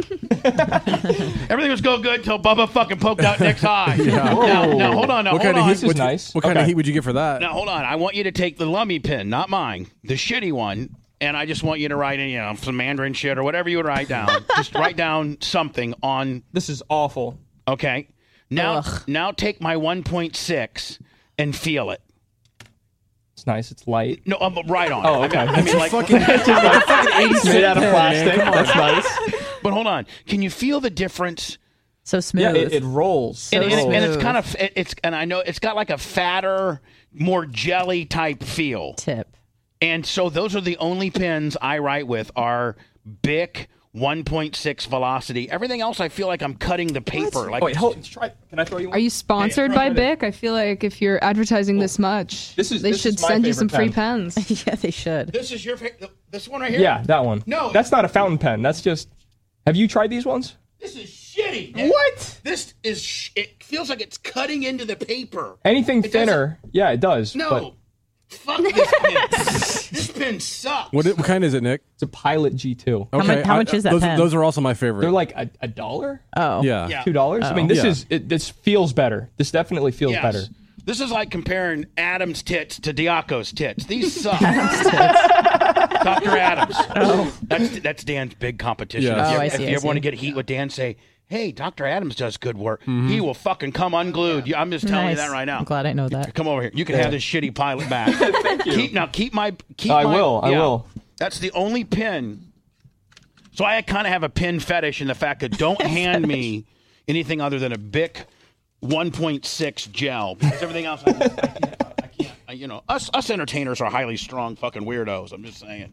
Speaker 1: Everything was going good until Bubba fucking poked out Nick's eye. Now, hold on.
Speaker 3: What kind of heat? What kind of heat would you get for that?
Speaker 1: Now, hold on. I want you to take the Lummy pin, not mine, the shitty one, and I just want you to write in, some Mandarin shit or whatever you would write down. Just write down something on.
Speaker 5: This is awful.
Speaker 1: Okay. Now take my 1.6 and feel it.
Speaker 5: It's nice. It's light.
Speaker 1: No, right on.
Speaker 5: Oh, okay.
Speaker 1: I mean, like
Speaker 3: fucking 80
Speaker 5: made out of plastic. That's nice.
Speaker 1: But hold on. Can you feel the difference?
Speaker 2: So smooth.
Speaker 5: Yeah, it rolls.
Speaker 1: And it's kind of and I know it's got like a fatter, more jelly type feel.
Speaker 2: Tip.
Speaker 1: And so those are the only pins I write with are Bic 1.6 velocity. Everything else, I feel like I'm cutting the paper. Like,
Speaker 5: wait, try. Can I throw you one?
Speaker 4: Are you sponsored by Bic? I feel like if you're advertising this much, they should send you some free pens.
Speaker 2: Yeah, they should.
Speaker 1: This is your this one right here?
Speaker 5: Yeah, that one.
Speaker 1: No.
Speaker 5: That's not a fountain pen. That's just... Have you tried these ones?
Speaker 1: This is shitty. Nick.
Speaker 5: What?
Speaker 1: This is... It feels like it's cutting into the paper.
Speaker 5: Anything thinner. Yeah, it does.
Speaker 1: No.
Speaker 5: But
Speaker 1: Fuck this pen. This pen sucks.
Speaker 3: What kind is it, Nick?
Speaker 5: it's a Pilot G2.
Speaker 3: Okay.
Speaker 2: How much is that
Speaker 3: those,
Speaker 2: pen?
Speaker 3: Those are also my favorite.
Speaker 5: They're like a $1?
Speaker 2: Oh.
Speaker 3: Yeah.
Speaker 5: $2? I mean, this feels better. This definitely feels
Speaker 1: Yes.
Speaker 5: better.
Speaker 1: This is like comparing Adam's tits to Diaco's tits. These suck. Dr. Adams. Oh. That's Dan's big competition.
Speaker 3: Yeah.
Speaker 1: If you ever want to get heat with Dan, say, hey, Dr. Adams does good work. He will fucking come unglued. I'm just telling you that right now.
Speaker 2: I'm glad I know that.
Speaker 1: Come over here. You can have this shitty Pilot back.
Speaker 5: Thank you.
Speaker 1: Keep my.
Speaker 5: I will.
Speaker 1: That's the only pin. So I kind of have a pin fetish in the fact that don't hand me anything other than a Bic 1.6 gel, because everything else I can't. Us entertainers are highly strong fucking weirdos. I'm just saying.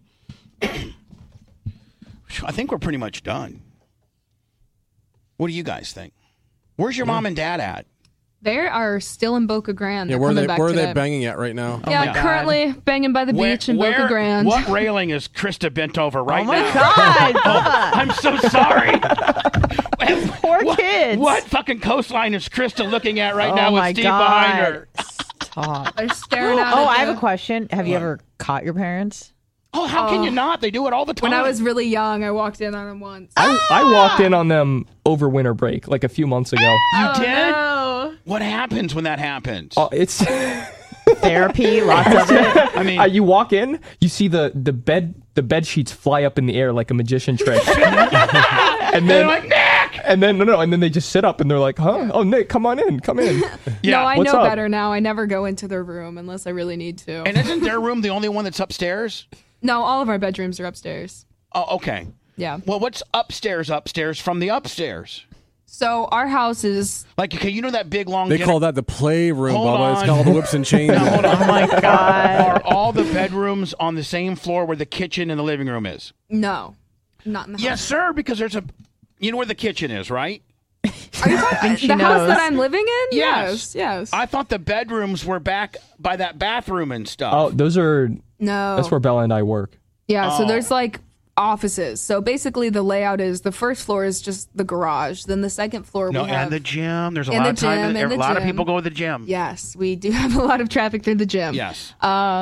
Speaker 1: I think we're pretty much done. What do you guys think? Where's your mom and dad at?
Speaker 4: They are still in Boca Grande.
Speaker 3: Yeah,
Speaker 4: They're coming back
Speaker 3: where are they
Speaker 4: today.
Speaker 3: banging at right now?
Speaker 4: Yeah, currently banging by the beach in Boca Grande.
Speaker 1: What railing is Krista bent over right now?
Speaker 2: Oh my God!
Speaker 1: I'm so sorry.
Speaker 2: Poor kids.
Speaker 1: What fucking coastline is Krista looking at right
Speaker 2: Oh
Speaker 1: now with
Speaker 2: my
Speaker 1: Steve
Speaker 2: God.
Speaker 1: behind her?
Speaker 2: Stop.
Speaker 4: They're staring out.
Speaker 2: Oh,
Speaker 4: at
Speaker 2: I have
Speaker 4: the-
Speaker 2: a question. Have you ever caught your parents?
Speaker 1: Oh, how can you not? They do it all the time.
Speaker 4: When I was really young, I walked in on them once.
Speaker 5: I walked in on them over winter break, like a few months ago.
Speaker 1: You did?
Speaker 4: No.
Speaker 1: What happens when that happens?
Speaker 5: Oh, it's
Speaker 2: Therapy, lots of it.
Speaker 1: I mean,
Speaker 5: you walk in, you see the bed sheets fly up in the air like a magician trick, and
Speaker 1: they're
Speaker 5: then
Speaker 1: like, Nick!
Speaker 5: and then they just sit up and they're like, huh? Oh, Nick, come on in.
Speaker 1: Yeah.
Speaker 4: No, I
Speaker 5: What's
Speaker 4: know
Speaker 5: up?
Speaker 4: better now. I never go into their room unless I really need to.
Speaker 1: And isn't their room the only one that's upstairs?
Speaker 4: No, all of our bedrooms are upstairs.
Speaker 1: Oh, okay.
Speaker 4: Yeah.
Speaker 1: Well, what's upstairs from the upstairs?
Speaker 4: So our house is
Speaker 1: Like, okay, you know that big long...
Speaker 3: They call that the playroom,
Speaker 1: Hold
Speaker 3: Bubba. It's
Speaker 1: on.
Speaker 3: called the whips and chains.
Speaker 1: Now, hold on.
Speaker 2: Oh my God.
Speaker 1: Are all the bedrooms on the same floor where the kitchen and the living room is?
Speaker 4: no, not in the house.
Speaker 1: Yes, sir, because there's a... You know where the kitchen is, right?
Speaker 4: Are you talking
Speaker 2: she
Speaker 4: the house
Speaker 2: knows.
Speaker 4: that I'm living in?
Speaker 1: Yes.
Speaker 4: Yes.
Speaker 1: I thought the bedrooms were back by that bathroom and stuff.
Speaker 5: Oh, those are.
Speaker 4: No.
Speaker 5: That's where Bella and I work.
Speaker 4: Yeah, so
Speaker 1: Oh.
Speaker 4: there's like offices. So basically the layout is the first floor is just the garage. Then the second floor
Speaker 1: No,
Speaker 4: we have
Speaker 1: and the gym. There's a
Speaker 4: and
Speaker 1: lot
Speaker 4: the
Speaker 1: of time.
Speaker 4: gym, and
Speaker 1: A
Speaker 4: the
Speaker 1: lot of
Speaker 4: gym.
Speaker 1: people go to the gym.
Speaker 4: Yes, we do have a lot of traffic through the gym.
Speaker 1: Yes.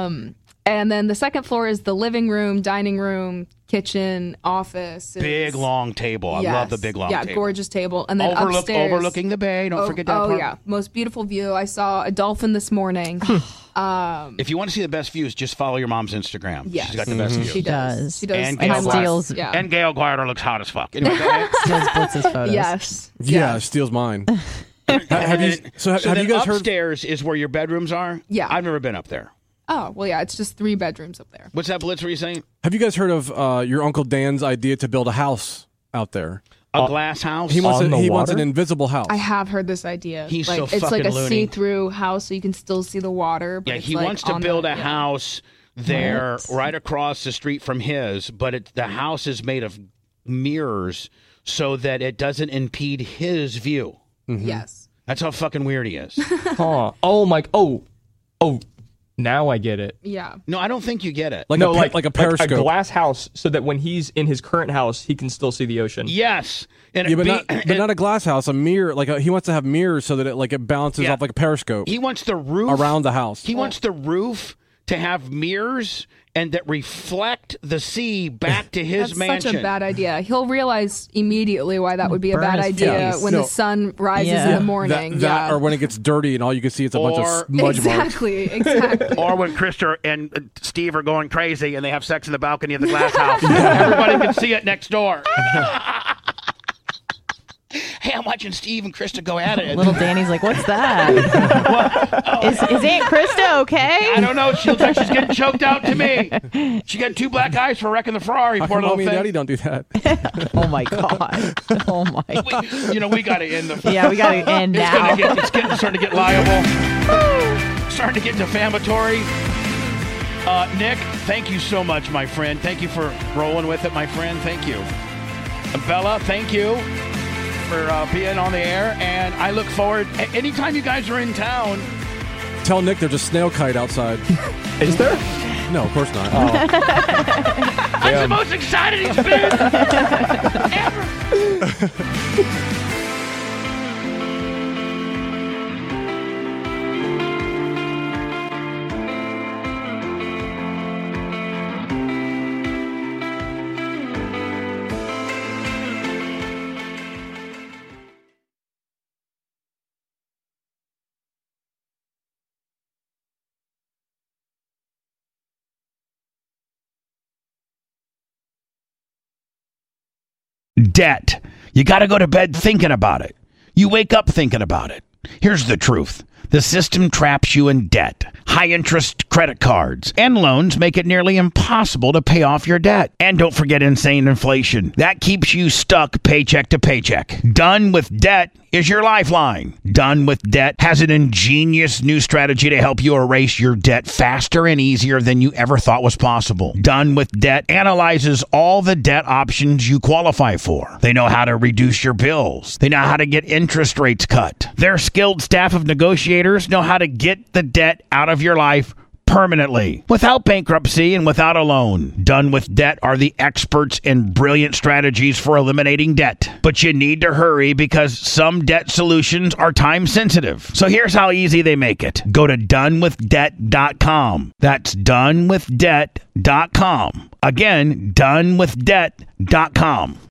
Speaker 4: And then the second floor is the living room, dining room, kitchen, office.
Speaker 1: Big long table. I love the big long table.
Speaker 4: Yeah, gorgeous table. And then upstairs,
Speaker 1: overlooking the bay. Don't forget that part.
Speaker 4: Oh yeah, most beautiful view. I saw a dolphin this morning.
Speaker 1: If you want to see the best views, just follow your mom's Instagram.
Speaker 4: Yes.
Speaker 1: She's got the best views.
Speaker 4: She does. She does.
Speaker 1: And
Speaker 2: And
Speaker 1: Gail
Speaker 2: steals-
Speaker 1: Guarder.
Speaker 4: Yeah.
Speaker 1: And Gail Guarder looks hot as fuck. Anyway, go ahead.
Speaker 2: Steals Blitz's photos.
Speaker 4: Yes.
Speaker 3: Yeah, steals mine. have you
Speaker 1: So
Speaker 3: have you
Speaker 1: then
Speaker 3: guys heard?
Speaker 1: upstairs is where your bedrooms are?
Speaker 4: Yeah.
Speaker 1: I've never been up there.
Speaker 4: Oh well, yeah. It's just 3 bedrooms up there.
Speaker 1: What's that, Blitz, were you saying?
Speaker 3: Have you guys heard of your Uncle Dan's idea to build a house out there?
Speaker 1: A glass house?
Speaker 3: He wants
Speaker 5: On the
Speaker 3: he wants an
Speaker 5: water?
Speaker 3: invisible house.
Speaker 4: I have heard this idea.
Speaker 1: He's
Speaker 4: like,
Speaker 1: so
Speaker 4: it's like
Speaker 1: fucking
Speaker 4: a
Speaker 1: loony.
Speaker 4: see-through house, so you can still see the water. But
Speaker 1: Yeah,
Speaker 4: it's
Speaker 1: he
Speaker 4: like
Speaker 1: wants to
Speaker 4: on
Speaker 1: build
Speaker 4: the-
Speaker 1: a
Speaker 4: yeah.
Speaker 1: house there right across the street from his, but the house is made of mirrors so that it doesn't impede his view.
Speaker 4: Yes.
Speaker 1: That's how fucking weird he is.
Speaker 5: Huh. Oh my. Oh. Now I get it.
Speaker 4: Yeah.
Speaker 1: No, I don't think you get it.
Speaker 3: like
Speaker 5: No,
Speaker 3: a periscope.
Speaker 5: a glass house, so that when he's in his current house, he can still see the ocean.
Speaker 1: Yes. And
Speaker 3: yeah, but not a glass house. A mirror. He wants to have mirrors so that it balances
Speaker 1: Yeah.
Speaker 3: off like a periscope
Speaker 1: he wants the roof
Speaker 3: around the house.
Speaker 1: He wants the roof to have mirrors and that reflect the sea back to his
Speaker 4: That's
Speaker 1: mansion.
Speaker 4: such a bad idea. He'll realize immediately why that would be a
Speaker 2: Burn
Speaker 4: bad
Speaker 2: his
Speaker 4: idea
Speaker 2: face.
Speaker 4: when
Speaker 3: No.
Speaker 4: the sun rises in the morning.
Speaker 3: That or when it gets dirty and all you can see is a bunch of
Speaker 1: Or-
Speaker 3: smudge marks.
Speaker 4: Exactly.
Speaker 1: Or when Krista and Steve are going crazy and they have sex in the balcony of the glass house. Everybody can see it next door. Hey, I'm watching Steve and Krista go at it.
Speaker 2: Little Danny's like, what's that? Is Aunt Krista okay?
Speaker 1: I don't know. She looks like she's getting choked out to me. She got 2 black eyes for wrecking the Ferrari.
Speaker 3: How
Speaker 1: Poor
Speaker 3: come
Speaker 1: little
Speaker 3: mommy and
Speaker 1: thing.
Speaker 3: daddy don't do that?
Speaker 2: Oh my god. Oh my.
Speaker 1: We got to end the.
Speaker 2: Yeah, we gotta end now.
Speaker 1: It's starting to get liable. Starting to get defamatory. Nick, thank you so much, my friend. Thank you for rolling with it, my friend. Thank you. Bella, thank you for being on the air. And I look forward, anytime you guys are in town.
Speaker 3: Tell Nick there's a snail kite outside.
Speaker 5: Is there?
Speaker 3: No, of course not.
Speaker 1: That's the most excited he's been ever. Debt. You got to go to bed thinking about it. You wake up thinking about it. Here's the truth. The system traps you in debt. High interest credit cards and loans make it nearly impossible to pay off your debt. And don't forget insane inflation. That keeps you stuck paycheck to paycheck. Done with Debt is your lifeline. Done with Debt has an ingenious new strategy to help you erase your debt faster and easier than you ever thought was possible. Done with Debt analyzes all the debt options you qualify for. They know how to reduce your bills. They know how to get interest rates cut. Their skilled staff of negotiators know how to get the debt out of your life permanently, without bankruptcy and without a loan. Done with Debt are the experts in brilliant strategies for eliminating debt. But you need to hurry because some debt solutions are time sensitive. So here's how easy they make it. Go to donewithdebt.com. That's donewithdebt.com. Again, donewithdebt.com.